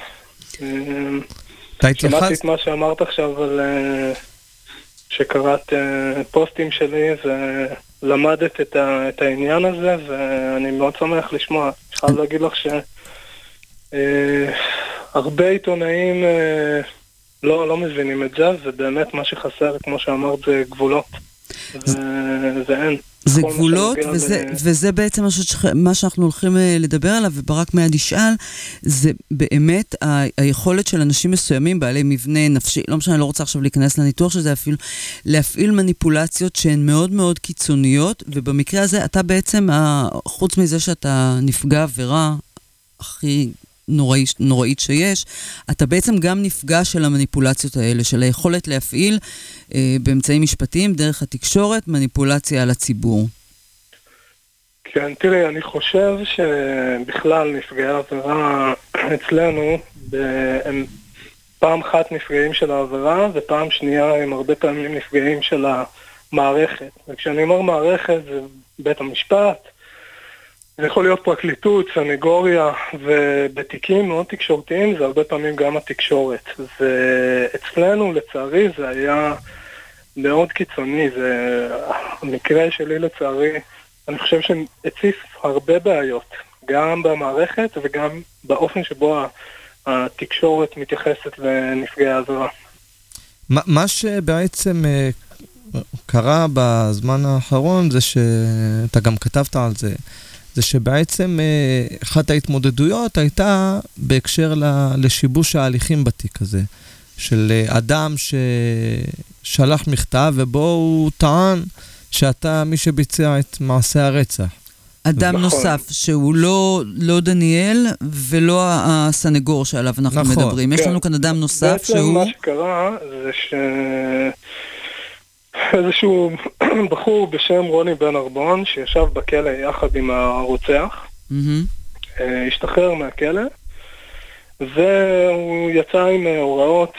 שמעתי את מה שאמרת עכשיו על שקראת פוסטים שלי ולמדת את, ה, את העניין הזה, ואני מאוד שמח לשמוע. אני חייב להגיד לך שהרבה עיתונאים לא, לא מבינים את זה, ובאמת מה שחסר, כמו שאמרת, זה גבולות. וזה אין. זה גבולות, וזה, ב... וזה בעצם מה שאנחנו הולכים לדבר עליו, וברק מיד ישאל, זה באמת ה- היכולת של אנשים מסוימים, בעלי מבנה נפשי, לא משנה, אני לא רוצה עכשיו להיכנס לניתוח של זה אפילו, להפעיל מניפולציות שהן מאוד מאוד קיצוניות, ובמקרה הזה אתה בעצם, חוץ מזה שאתה נפגע עבירה הכי נוראי, נוראית שיש, אתה בעצם גם נפגע של המניפולציות האלה, של היכולת להפעיל אה, באמצעים משפטיים, דרך התקשורת, מניפולציה על הציבור. כן, תראי, אני חושב שבכלל נפגעי העבירה אצלנו, הם פעם אחת נפגעים של העבירה, ופעם שנייה הם הרבה פעמים נפגעים של המערכת. וכשאני אומר מערכת, זה בית המשפט, זה יכול להיות פרקליטות, סנגוריה, ובתיקים מאוד תקשורתיים זה הרבה פעמים גם התקשורת. ואצלנו, לצערי, זה היה מאוד קיצוני. זה המקרה שלי, לצערי, אני חושב שהציף הרבה בעיות, גם במערכת וגם באופן שבו התקשורת מתייחסת לנפגעי העבירה. מה שבעצם קרה בזמן האחרון, זה שאתה גם כתבת על זה, זה שבעצם אחת ההתמודדויות הייתה בהקשר לשיבוש ההליכים בתיק הזה, של אדם ששלח מכתב ובו הוא טען שאתה מי שביצע את מעשה הרצח. אדם נכון. נוסף, שהוא לא, לא דניאל ולא הסנגור שעליו אנחנו נכון, מדברים. כן. יש לנו כאן אדם נוסף בעצם שהוא... בעצם מה שקרה זה ש... איזשהו בחור בשם רוני בן ארבון, שישב בכלא יחד עם הרוצח, mm-hmm. השתחרר מהכלא, והוא יצא עם הוראות,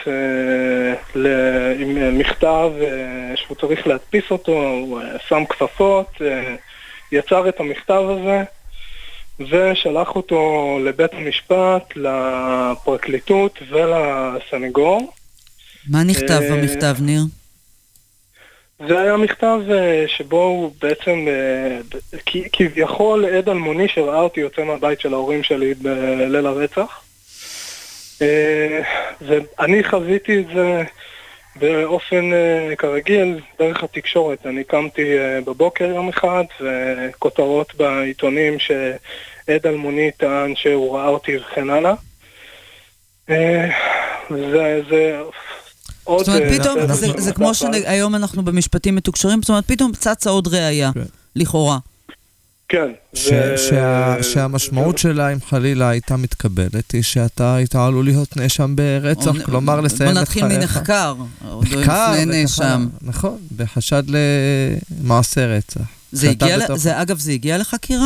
עם מכתב שהוא צריך להדפיס אותו, הוא שם כפפות, יצר את המכתב הזה, ושלח אותו לבית המשפט, לפרקליטות ולסנגור. מה נכתב במכתב, ניר? זה היה מכתב שבו הוא בעצם, כביכול עד אלמוני שראה אותי יוצא מהבית של ההורים שלי בליל הרצח. ואני חוויתי את זה באופן כרגיל, דרך התקשורת. אני קמתי בבוקר יום אחד, וכותרות בעיתונים שעד אלמוני טען שהוא ראה אותי וכן הלאה. זה... זה זאת אומרת, פתאום, זה כמו שהיום אנחנו במשפטים מתוקשרים, זאת אומרת, פתאום צצה עוד ראייה, לכאורה. כן. שהמשמעות שלה, אם חלילה הייתה מתקבלת, היא שאתה היית עלול להיות נאשם ברצח, כלומר לסיים את חייך. בוא נתחיל מנחקר, עוד לא לפני נאשם. נכון, בחשד למעשה רצח. אגב, זה הגיע לחקירה?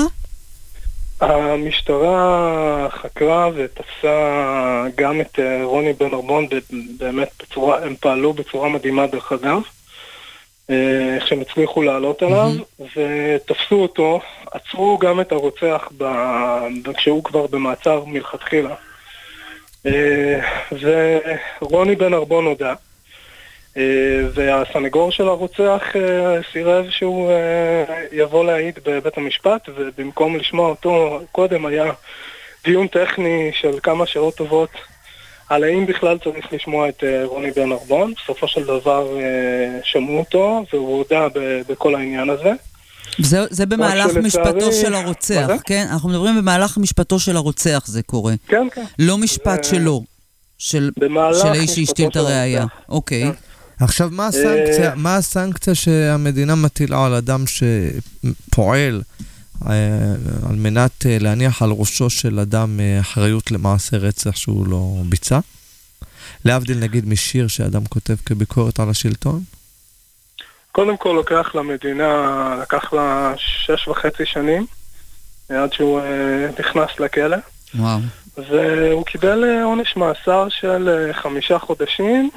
המשטרה חקרה ותפסה גם את רוני בן ארבון, באמת בצורה, הם פעלו בצורה מדהימה דרך אגב, איך שהם הצליחו לעלות עליו, ותפסו אותו, עצרו גם את הרוצח כשהוא כבר במעצר מלכתחילה. ורוני בן ארבון הודע, והסנגור של הרוצח סירב שהוא יבוא להעיד בבית המשפט, ובמקום לשמוע אותו קודם היה דיון טכני של כמה שעות טובות על האם בכלל צריך לשמוע את רוני בן ארבון. בסופו של דבר שמעו אותו והוא הודע בכל העניין הזה. זה, זה במהלך משפטו של הרוצח, כן? אנחנו מדברים במהלך משפטו של הרוצח זה קורה. כן, כן. לא משפט שלו, של האיש שהשתים את הראייה. אוקיי. עכשיו, מה הסנקציה, מה הסנקציה שהמדינה מטילה על אדם שפועל על מנת להניח על ראשו של אדם אחריות למעשה רצח שהוא לא ביצע? להבדיל נגיד משיר שאדם כותב כביקורת על השלטון? קודם כל לוקח למדינה, לקח לה שש וחצי שנים עד שהוא נכנס לכלא. וואו. והוא קיבל עונש מאסר של חמישה חודשים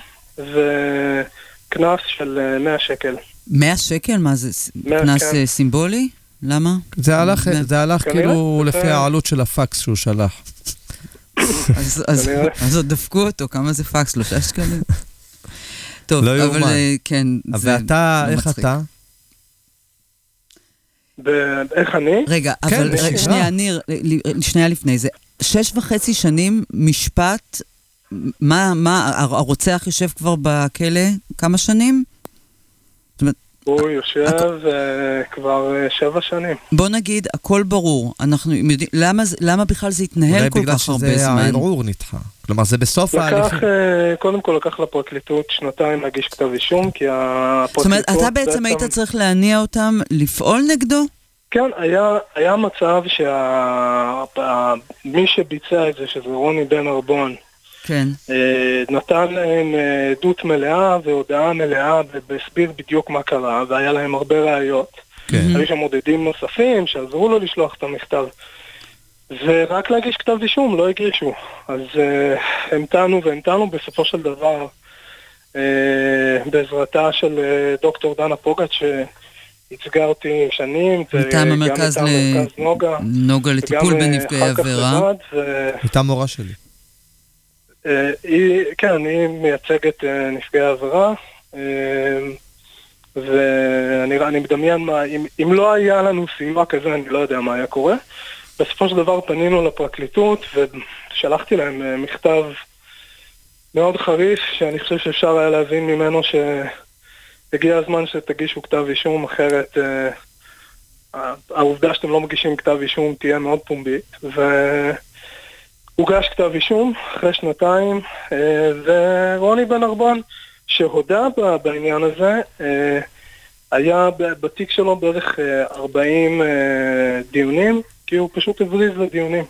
וקנס של מאה שקל. מאה שקל? מה זה? קנס כן. סימבולי? למה? זה הלך, זה הלך כאילו לפי העלות של הפקס שהוא שלח. אז, אז, אז עוד דפקו אותו, כמה זה פקס? שלושה שקלים? טוב, לא אבל כן, זה ואתה, איך אתה? איך אני? רגע, אבל שנייה, ניר, שנייה לפני זה. שש וחצי שנים משפט, מה, מה, הרוצח יושב כבר בכלא כמה שנים? הוא יושב כבר שבע שנים. בוא נגיד, הכל ברור. אנחנו יודעים, למה, למה בכלל זה יתנהל כל כך הרבה זמן? אולי בגלל שזה הערעור נדחה. כלומר, זה בסוף ההליכים. קודם כל לקח לפרקליטות שנתיים להגיש כתב אישום, כי הפרקליטות... זאת אומרת, אתה בעצם היית צריך להניע אותם לפעול נגדו? כן, היה, היה מצב שמי שביצע את זה, שזה רוני בן ארבון, כן. נתן להם עדות מלאה והודעה מלאה והסביר בדיוק מה קרה, והיה להם הרבה ראיות. כן. היו שם מודדים נוספים שעזרו לו לשלוח את המכתב. ורק להגיש כתב אישום, לא הגישו. אז המתנו והמתנו בסופו של דבר, בעזרתה של דוקטור דנה פוגת, ייצגה אותי שנים, מטעם המרכז נוגה, נוגה לטיפול בנפגעי עבירה. הייתה מורה שלי. כן, אני מייצג את נפגעי העבירה, ואני מדמיין מה, אם לא היה לנו סיוע כזה, אני לא יודע מה היה קורה. בסופו של דבר פנינו לפרקליטות, ושלחתי להם מכתב מאוד חריף, שאני חושב שאפשר היה להבין ממנו ש... הגיע הזמן שתגישו כתב אישום, אחרת העובדה שאתם לא מגישים כתב אישום תהיה מאוד פומבית, והוגש כתב אישום אחרי שנתיים, ורוני בן ארבון שהודע בעניין הזה, היה בתיק שלו בערך ארבעים דיונים, כי הוא פשוט הבריז לדיונים.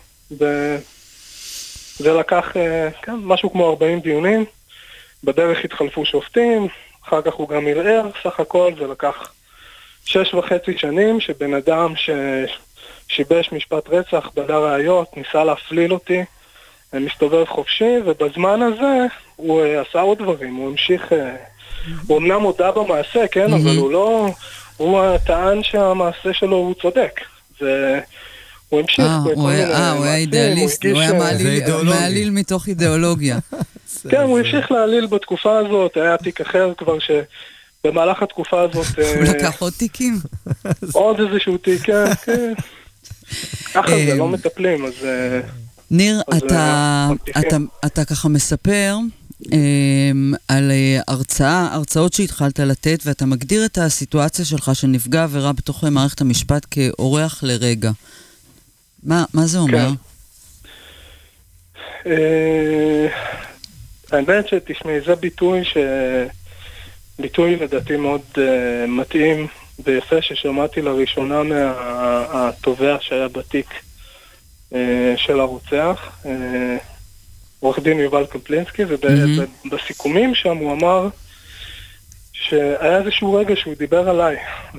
זה לקח כן, משהו כמו ארבעים דיונים, בדרך התחלפו שופטים, אחר כך הוא גם ערער, סך הכל זה לקח שש וחצי שנים שבן אדם ששיבש משפט רצח, בדה ראיות, ניסה להפליל אותי, מסתובב חופשי, ובזמן הזה הוא עשה עוד דברים, הוא המשיך, הוא אמנם הודע במעשה, כן, אבל הוא לא, הוא טען שהמעשה שלו הוא צודק, והוא הוא המשיך בכל מיני מעשים. אה, הוא היה אידיאליסט, הוא היה מעליל מתוך אידיאולוגיה. כן, הוא המשיך להעליל בתקופה הזאת, היה תיק אחר כבר שבמהלך התקופה הזאת... הוא לקח עוד תיקים? עוד איזשהו תיק, כן, כן. ככה זה, לא מטפלים, אז... ניר, אתה ככה מספר על הרצאה, הרצאות שהתחלת לתת, ואתה מגדיר את הסיטואציה שלך של נפגע עבירה בתוך מערכת המשפט כאורח לרגע. מה זה אומר? האמת שתשמעי, זה ביטוי ש... ביטוי לדעתי מאוד מתאים ויפה ששמעתי לראשונה מהתובע שהיה בתיק של הרוצח, עורך דין יובל קפלינסקי, ובסיכומים שם הוא אמר שהיה איזשהו רגע שהוא דיבר עליי,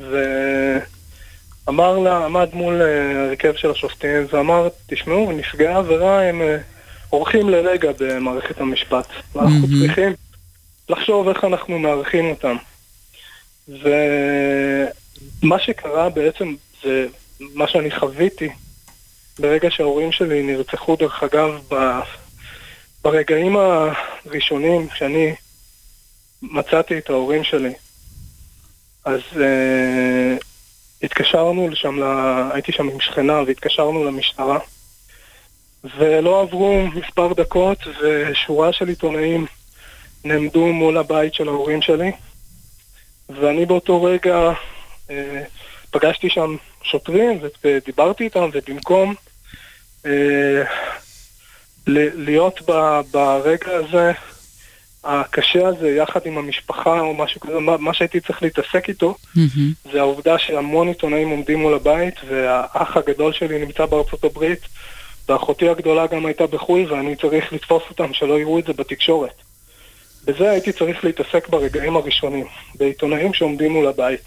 ואמר לה, עמד מול הרכב של השופטים, ואמר, תשמעו, נפגעי עבירה הם עורכים לרגע במערכת המשפט, ואנחנו צריכים לחשוב איך אנחנו מערכים אותם. ומה שקרה בעצם זה מה שאני חוויתי ברגע שההורים שלי נרצחו, דרך אגב, ברגעים הראשונים שאני מצאתי את ההורים שלי, אז uh, התקשרנו לשם, לה... הייתי שם עם שכנה והתקשרנו למשטרה, ולא עברו מספר דקות ושורה של עיתונאים נעמדו מול הבית של ההורים שלי, ואני באותו רגע uh, פגשתי שם שוטרים ודיברתי איתם, ובמקום uh, להיות ברגע הזה, הקשה הזה, יחד עם המשפחה או משהו כזה, מה, מה שהייתי צריך להתעסק איתו, mm-hmm. זה העובדה שהמון עיתונאים עומדים מול הבית, והאח הגדול שלי נמצא בארצות הברית, ואחותי הגדולה גם הייתה בחו"ל, ואני צריך לתפוס אותם שלא יראו את זה בתקשורת. בזה הייתי צריך להתעסק ברגעים הראשונים, בעיתונאים שעומדים מול הבית.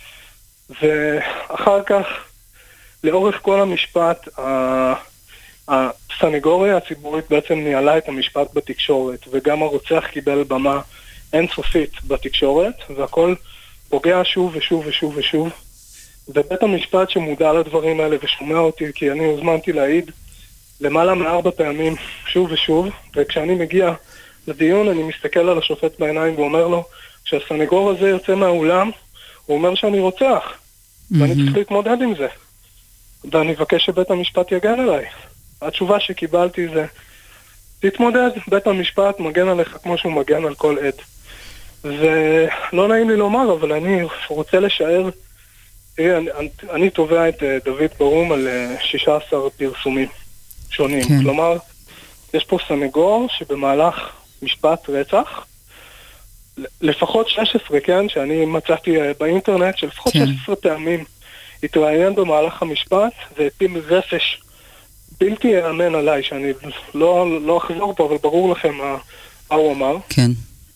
ואחר כך, לאורך כל המשפט, הסניגוריה הציבורית בעצם ניהלה את המשפט בתקשורת, וגם הרוצח קיבל במה אינסופית בתקשורת, והכל פוגע שוב ושוב ושוב ושוב. ובית המשפט שמודע לדברים האלה ושומע אותי, כי אני הוזמנתי להעיד למעלה מארבע פעמים שוב ושוב, וכשאני מגיע לדיון אני מסתכל על השופט בעיניים ואומר לו, כשהסניגור הזה יוצא מהאולם, הוא אומר שאני רוצח, mm-hmm. ואני צריך להתמודד עם זה. ואני מבקש שבית המשפט יגן עליי. התשובה שקיבלתי זה, תתמודד, בית המשפט מגן עליך כמו שהוא מגן על כל עד. ולא נעים לי לומר, אבל אני רוצה לשער, תראי, אני, אני תובע את דוד ברום על שישה עשר פרסומים שונים. כן. כלומר, יש פה סניגור שבמהלך משפט רצח, לפחות שש עשרה, כן, שאני מצאתי באינטרנט, שלפחות כן. שש עשרה פעמים התראיין במהלך המשפט, והפיל רפש בלתי יאמן עליי, שאני לא, לא אחזור פה, אבל ברור לכם מה, מה הוא אמר. כן.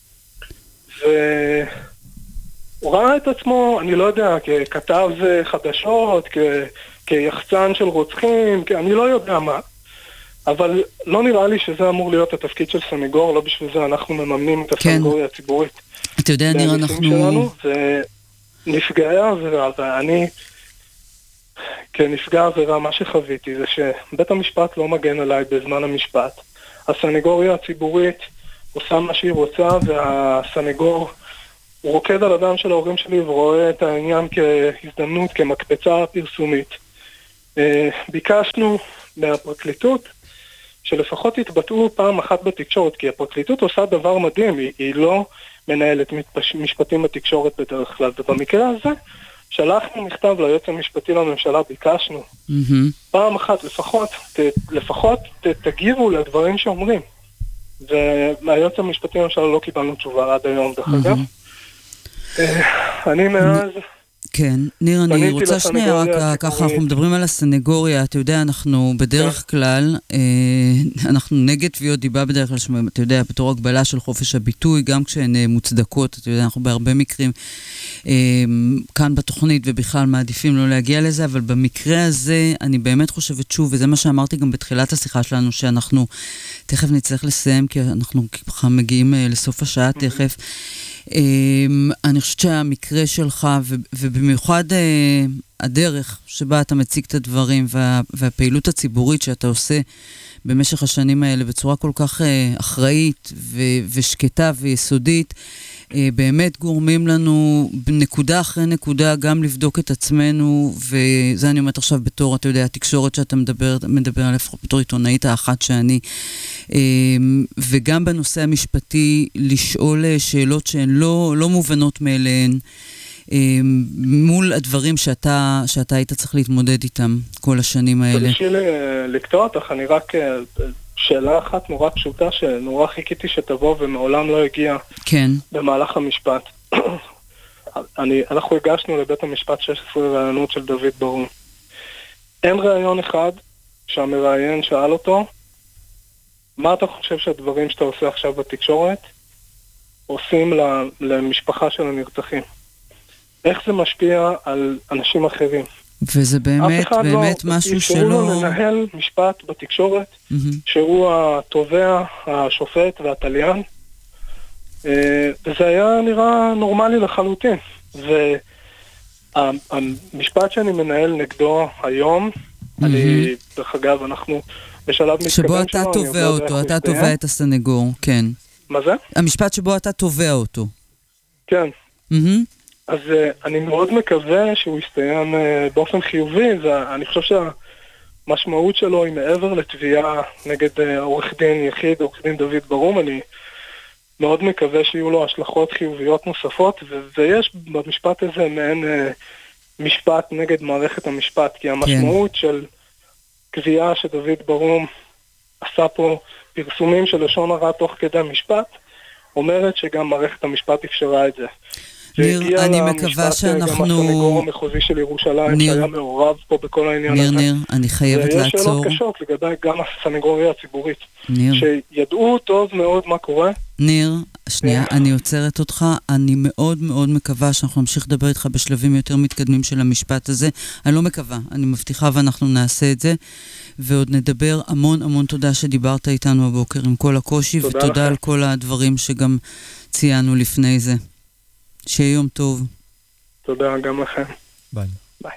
והוא ראה את עצמו, אני לא יודע, ככתב חדשות, כ... כיחצן של רוצחים, כ... אני לא יודע מה, אבל לא נראה לי שזה אמור להיות התפקיד של סניגור, לא בשביל זה אנחנו מממנים את הסניגוריה כן. הציבורית. אתה יודע, נראה אנחנו... שלנו, זה נפגעי עבירה, ואני... כנפגע עבירה, מה שחוויתי זה שבית המשפט לא מגן עליי בזמן המשפט. הסניגוריה הציבורית עושה מה שהיא רוצה, והסניגור הוא רוקד על הדם של ההורים שלי ורואה את העניין כהזדמנות, כמקפצה פרסומית. ביקשנו מהפרקליטות שלפחות יתבטאו פעם אחת בתקשורת, כי הפרקליטות עושה דבר מדהים, היא, היא לא מנהלת משפטים בתקשורת בדרך כלל, ובמקרה הזה שלחנו מכתב ליועץ המשפטי לממשלה, ביקשנו. Mm-hmm. פעם אחת, לפחות, ת, לפחות ת, תגיבו לדברים שאומרים. ומהיועץ המשפטי לממשלה לא קיבלנו תשובה עד היום, דרך אגב. Mm-hmm. אני מאז... כן, ניר, אני רוצה שנייה, רק ככה אנחנו מדברים על הסנגוריה, אתה יודע, אנחנו בדרך כלל, אנחנו נגד תביעות דיבה בדרך כלל, אתה יודע, בתור הגבלה של חופש הביטוי, גם כשהן מוצדקות, אתה יודע, אנחנו בהרבה מקרים כאן בתוכנית ובכלל מעדיפים לא להגיע לזה, אבל במקרה הזה אני באמת חושבת שוב, וזה מה שאמרתי גם בתחילת השיחה שלנו, שאנחנו תכף נצטרך לסיים, כי אנחנו ככה מגיעים לסוף השעה תכף, אני חושבת שהמקרה שלך, ובמיוחד הדרך שבה אתה מציג את הדברים וה, והפעילות הציבורית שאתה עושה במשך השנים האלה בצורה כל כך uh, אחראית ו- ושקטה ויסודית, uh, באמת גורמים לנו נקודה אחרי נקודה גם לבדוק את עצמנו, וזה אני אומרת עכשיו בתור, אתה יודע, התקשורת שאתה מדבר, מדבר עליה, בתור עיתונאית האחת שאני, uh, וגם בנושא המשפטי לשאול שאלות שהן לא, לא מובנות מאליהן, מול הדברים שאתה, שאתה היית צריך להתמודד איתם כל השנים האלה. בשביל לקטוע אותך, אני רק שאלה אחת נורא פשוטה שנורא חיכיתי שתבוא ומעולם לא הגיעה כן. במהלך המשפט. אני, אנחנו הגשנו לבית המשפט שש עשרה רעיונות של דוד ברום. אין רעיון אחד שהמראיין שאל אותו, מה אתה חושב שהדברים שאתה עושה עכשיו בתקשורת עושים למשפחה של הנרצחים? איך זה משפיע על אנשים אחרים? וזה באמת, באמת לא, משהו שלא... אפשרו לו לנהל משפט בתקשורת, mm-hmm. שהוא התובע, השופט והתליין, וזה היה נראה נורמלי לחלוטין. והמשפט שאני מנהל נגדו היום, mm-hmm. אני, דרך אגב, אנחנו בשלב מתקדם שלו, שבו אתה תובע אותו, אתה תובע את הסנגור, כן. מה זה? המשפט שבו אתה תובע אותו. כן. Mm-hmm. אז uh, אני מאוד מקווה שהוא יסתיים uh, באופן חיובי, ואני חושב שהמשמעות שלו היא מעבר לתביעה נגד uh, עורך דין יחיד, עורך דין דוד ברום. אני מאוד מקווה שיהיו לו השלכות חיוביות נוספות, ו- ויש במשפט הזה מעין uh, משפט נגד מערכת המשפט, כי המשמעות כן. של קביעה שדוד ברום עשה פה פרסומים של לשון הרע תוך כדי משפט, אומרת שגם מערכת המשפט אפשרה את זה. ניר, אני מקווה שאנחנו... גם הסנגור המחוזי של ירושלים, ניר, שהיה מעורב פה בכל העניין ניר, הזה. ניר, אני חייבת לעצור. ויש שאלות קשות לגבי גם הסנגוריה הציבורית. ניר. שידעו טוב מאוד מה קורה. ניר, שנייה, אני עוצרת אותך. אני מאוד מאוד מקווה שאנחנו נמשיך לדבר איתך בשלבים יותר מתקדמים של המשפט הזה. אני לא מקווה, אני מבטיחה ואנחנו נעשה את זה. ועוד נדבר. המון המון תודה שדיברת איתנו הבוקר עם כל הקושי, ותודה לכם. על כל הדברים שגם ציינו לפני זה. שיהיה יום טוב. תודה גם לכם. ביי. ביי.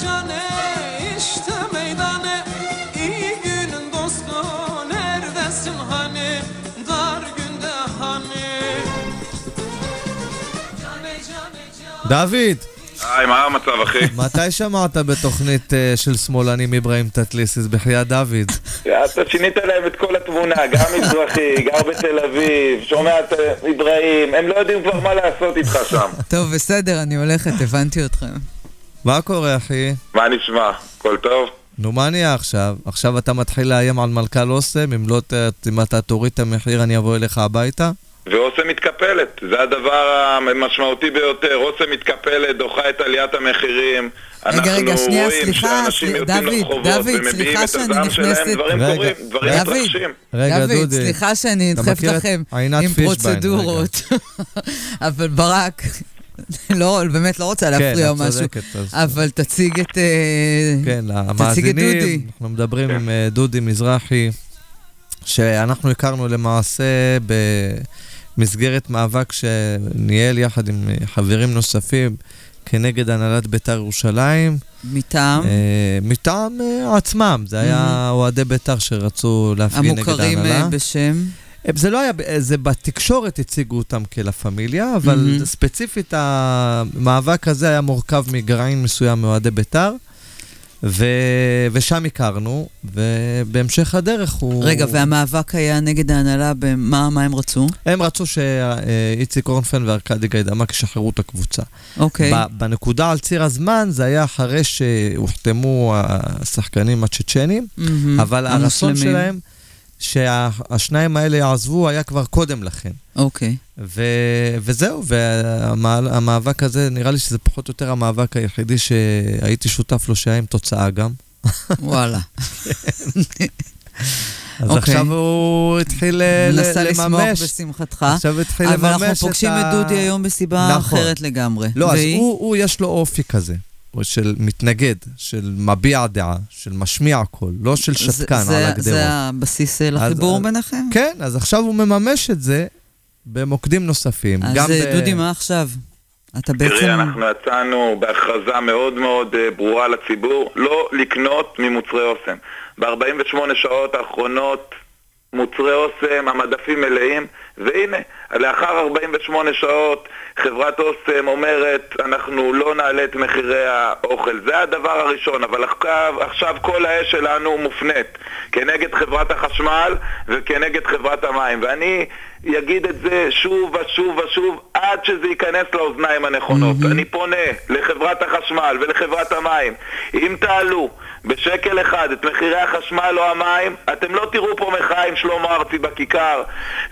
Neredesin דוד! היי, מה המצב, אחי? מתי שמעת בתוכנית uh, של שמאלנים אברהים תתליסיס בחיית דוד? אתה שינית להם את כל התמונה, גם מזרחי, גר בתל אביב, שומע את אברהים, הם לא יודעים כבר מה לעשות איתך שם. טוב, בסדר, אני הולכת, הבנתי אתכם. מה קורה, אחי? מה נשמע? הכל טוב? נו, מה נהיה עכשיו? עכשיו אתה מתחיל לאיים על מלכה אוסם, אם לא, אם אתה תוריד את המחיר אני אבוא אליך הביתה? ואוסם מתקפלת, זה הדבר המשמעותי ביותר. אוסם מתקפלת, דוחה את עליית המחירים. רגע, רגע, שנייה, סליחה, דוד, דוד, סליחה שאני נכנסת... דברים קורים, דברים מתרחשים. רגע, דוד, דודי. סליחה שאני נדחף לכם עם פרוצדורות. אבל ברק, באמת לא רוצה להפריע או משהו, אבל תציג את... כן, המאזינים, אנחנו מדברים עם דודי מזרחי, שאנחנו הכרנו למעשה במסגרת מאבק שניהל יחד עם חברים נוספים כנגד הנהלת בית"ר ירושלים. מטעם? מטעם עצמם, זה היה אוהדי בית"ר שרצו להפגין נגד ההנהלה. המוכרים בשם? זה לא היה, זה בתקשורת הציגו אותם כלה פמיליה, אבל ספציפית המאבק הזה היה מורכב מגרעין מסוים מאוהדי בית"ר, ו... ושם הכרנו, ובהמשך הדרך הוא... רגע, והמאבק היה נגד ההנהלה, במה, מה הם רצו? הם רצו שאיציק אורנפלד וארקדי גיידמק ישחררו את הקבוצה. אוקיי. בנקודה על ציר הזמן, זה היה אחרי שהוחתמו השחקנים הצ'צ'נים, אבל הרצון שלהם, שהשניים האלה יעזבו, היה כבר קודם לכן. אוקיי. ו- וזהו, והמאבק הזה, נראה לי שזה פחות או יותר המאבק היחידי שהייתי שותף לו שהיה עם תוצאה גם. וואלה. אז עכשיו הוא התחיל לממש. נסה לשמוח בשמחתך. עכשיו התחיל לממש את ה... אבל אנחנו פוגשים את דודי היום בסיבה אחרת לגמרי. לא, אז הוא יש לו אופי כזה. של מתנגד, של מביע דעה, של משמיע קול, לא של שתקן על הגדרות. זה הבסיס לחיבור ביניכם? כן, אז עכשיו הוא מממש את זה במוקדים נוספים. אז דודי, מה עכשיו? אתה בעצם... תראי, אנחנו יצאנו בהכרזה מאוד מאוד ברורה לציבור, לא לקנות ממוצרי אוסם. ב-ארבעים ושמונה שעות האחרונות מוצרי אוסם, המדפים מלאים, והנה, לאחר ארבעים ושמונה שעות חברת אוסם אומרת, אנחנו לא נעלה את מחירי האוכל. זה הדבר הראשון, אבל עכשיו, עכשיו כל האש שלנו מופנית כנגד חברת החשמל וכנגד חברת המים. ואני אגיד את זה שוב ושוב ושוב עד שזה ייכנס לאוזניים הנכונות. Mm-hmm. אני פונה לחברת החשמל ולחברת המים. אם תעלו בשקל אחד את מחירי החשמל או המים, אתם לא תראו פה מחאה עם שלמה ארצי בכיכר,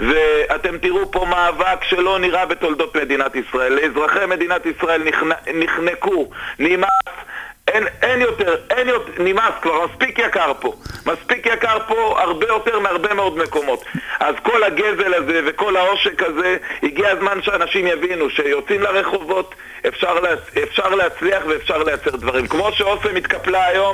ואתם תראו פה מאבק שלא נראה בתולדות מדינת ישראל. לאזרחי מדינת ישראל נחנקו, נמאס, אין, אין יותר, אין יותר, נמאס כבר, מספיק יקר פה. מספיק יקר פה הרבה יותר מהרבה מאוד מקומות. אז כל הגזל הזה וכל העושק הזה, הגיע הזמן שאנשים יבינו שיוצאים לרחובות, אפשר, לה, אפשר להצליח ואפשר לייצר דברים. כמו שאוסם התקפלה היום,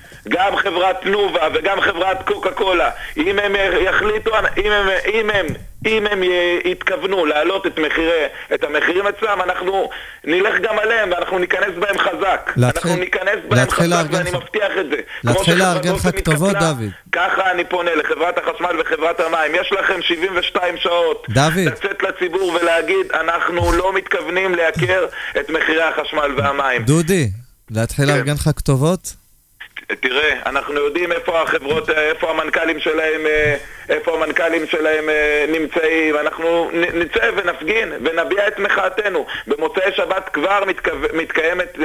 גם חברת תנובה וגם חברת קוקה קולה, אם הם יחליטו, אם הם, אם הם, אם הם יתכוונו להעלות את מחירי, את המחירים אצלם, אנחנו נלך גם עליהם ואנחנו ניכנס בהם חזק. אנחנו ניכנס בהם חזק ואני מבטיח את זה. להתחיל לארגן לך כתובות, דוד. ככה אני פונה לחברת החשמל וחברת המים. יש לכם שבעים ושתיים שעות לצאת לציבור ולהגיד, אנחנו לא מתכוונים להכיר את מחירי החשמל והמים. דודי, להתחיל לארגן לך כתובות? תראה, אנחנו יודעים איפה החברות, איפה המנכ"לים שלהם, איפה המנכ"לים שלהם נמצאים. אנחנו נצא ונפגין ונביע את מחאתנו. במוצאי שבת כבר מתקיימת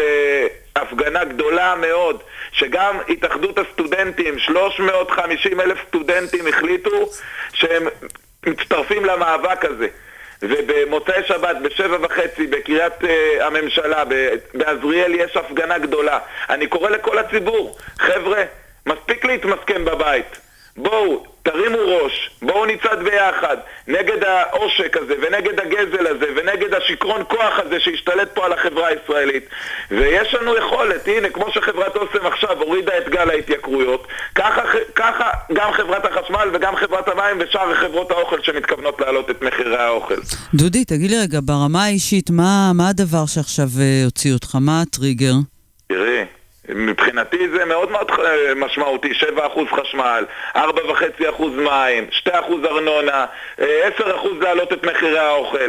הפגנה גדולה מאוד, שגם התאחדות הסטודנטים, שלוש מאות וחמישים אלף סטודנטים החליטו שהם מצטרפים למאבק הזה. ובמוצאי שבת בשבע וחצי בקריית uh, הממשלה בעזריאל יש הפגנה גדולה. אני קורא לכל הציבור, חבר'ה, מספיק להתמסכן בבית, בואו תרימו ראש, בואו נצעד ביחד נגד העושק הזה ונגד הגזל הזה ונגד השקרון כוח הזה שהשתלט פה על החברה הישראלית. ויש לנו יכולת, הנה, כמו שחברת אוסם עכשיו הורידה את גל ההתייקרויות, ככה, ככה גם חברת החשמל וגם חברת המים ושאר חברות האוכל שמתכוונות להעלות את מחירי האוכל. דודי, תגיד לי רגע, ברמה האישית, מה, מה הדבר שעכשיו הוציא אותך? מה הטריגר? תראי, מבחינתי זה מאוד מאוד משמעותי, שבעה אחוז חשמל, ארבע וחצי אחוז מים, שני אחוז ארנונה, עשר אחוז להעלות את מחירי האוכל.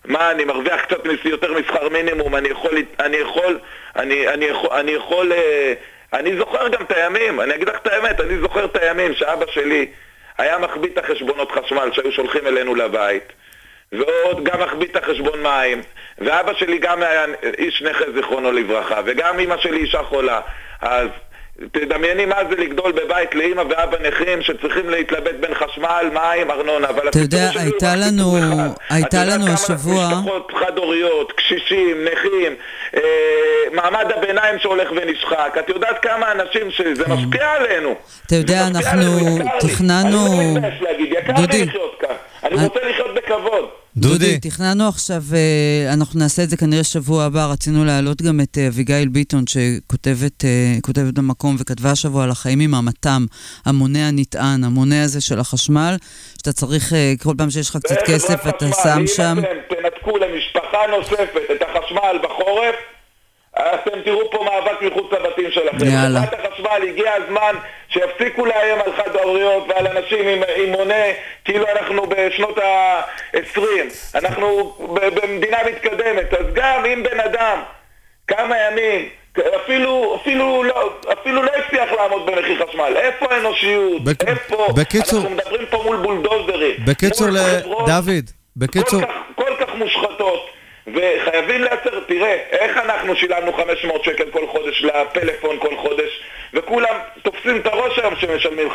מה, אני מרוויח קצת מס- יותר משכר מינימום, אני יכול, אני יכול, אני, אני יכול, אני יכול, אה, אני זוכר גם את הימים, אני אגיד לך את האמת, אני זוכר את הימים שאבא שלי היה מחביא את החשבונות חשמל שהיו שולחים אלינו לבית, ועוד גם מחביא את החשבון מים, ואבא שלי גם היה איש נכס זיכרונו לברכה, וגם אמא שלי אישה חולה, אז תדמייני מה זה לגדול בבית לאמא ואבא נכים שצריכים להתלבט בין חשמל, מים, ארנונה. אתה יודע, הייתה לנו, הייתה לנו השבוע... משפחות חד-הוריות, קשישים, נכים, אה, מעמד הביניים שהולך ונשחק. את יודעת כמה אנשים שזה משפיע עלינו. אתה יודע, אנחנו תכננו... אני לא מתבייש להגיד, יקר לי לחיות כאן. אני רוצה לחיות בכבוד. דודי, תכננו עכשיו, אנחנו נעשה את זה כנראה שבוע הבא, רצינו להעלות גם את אביגיל ביטון שכותבת כותבת במקום וכתבה השבוע על החיים עם המתם, המונה הנטען, המונה הזה של החשמל, שאתה צריך כל פעם שיש לך קצת כסף אתה שם שם. אם אתם תנתקו למשפחה נוספת את החשמל בחורף, אתם תראו פה מאבק מחוץ לבתים שלכם. יאללה. חברת החשמל, הגיע הזמן שיפסיקו לאיים על חד-הוריות ועל אנשים עם, עם מונה, כאילו אנחנו בשנות ה-עשרים. אנחנו במדינה מתקדמת, אז גם אם בן אדם כמה ימים, אפילו, אפילו, לא, אפילו לא הצליח לעמוד במחיר חשמל. איפה האנושיות? בק... איפה? בקיצור... אנחנו מדברים פה מול בולדוזרים. בקיצור, ל... דוד, בקיצור... כל כך, כל כך מושחתות. וחייבים לייצר, תראה, איך אנחנו שילמנו חמש מאות שקל כל חודש לפלאפון כל חודש, וכולם תופסים את הראש היום שמשלמים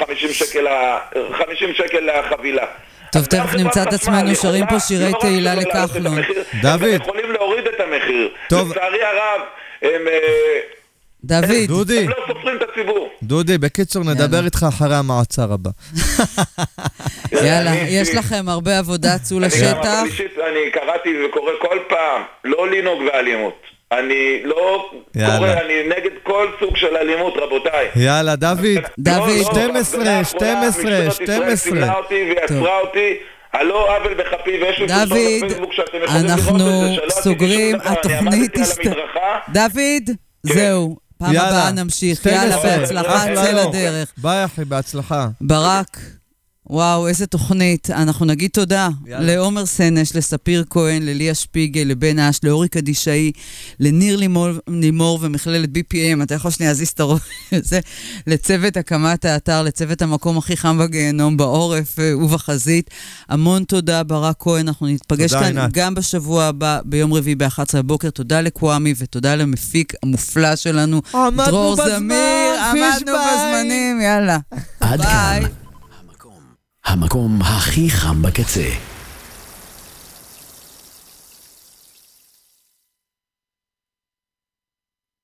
חמישים שקל לחבילה. טוב, תכף נמצא את עצמנו שרים פה שירי תהילה לכחלון. דוד. הם יכולים להוריד את המחיר. לצערי הרב, הם... דוד. דודי. הם לא סופרים את הציבור. דודי, בקיצור, נדבר איתך אחרי המעצר הבא. יאללה, יש לכם הרבה עבודה, צאו לשטח. אני קראתי וקורא כל פעם, לא לנהוג באלימות. אני לא קורא, אני נגד כל סוג של אלימות, רבותיי. יאללה, דוד. דוד. שתים עשרה, שתים עשרה, שתים עשרה. סימנה אותי ויצרה אותי. הלא עוול בחפי, ויש לי דוד, אנחנו סוגרים, התוכנית תסתכל. דוד, זהו. פעם הבאה נמשיך, יאללה, בהצלחה, צא לדרך. ביי אחי, בהצלחה. ברק, וואו, איזה תוכנית. אנחנו נגיד תודה לעומר סנש, לספיר כהן, לליה שפיגל, לבן אש, לאורי קדישאי, לניר לימור, לימור ומכללת בי פי אם, אתה יכול שנייה להזיז את הראש הזה, לצוות הקמת האתר, לצוות המקום הכי חם בגיהנום, בעורף ובחזית. המון תודה, ברק כהן, אנחנו נתפגש כאן עינת. גם בשבוע הבא, ביום רביעי ב-אחת עשרה בבוקר. תודה לקוואמי ותודה למפיק המופלא שלנו, דרור זמיר. עמדנו בזמנים, יאללה. עד ביי. כאן. המקום הכי חם בקצה.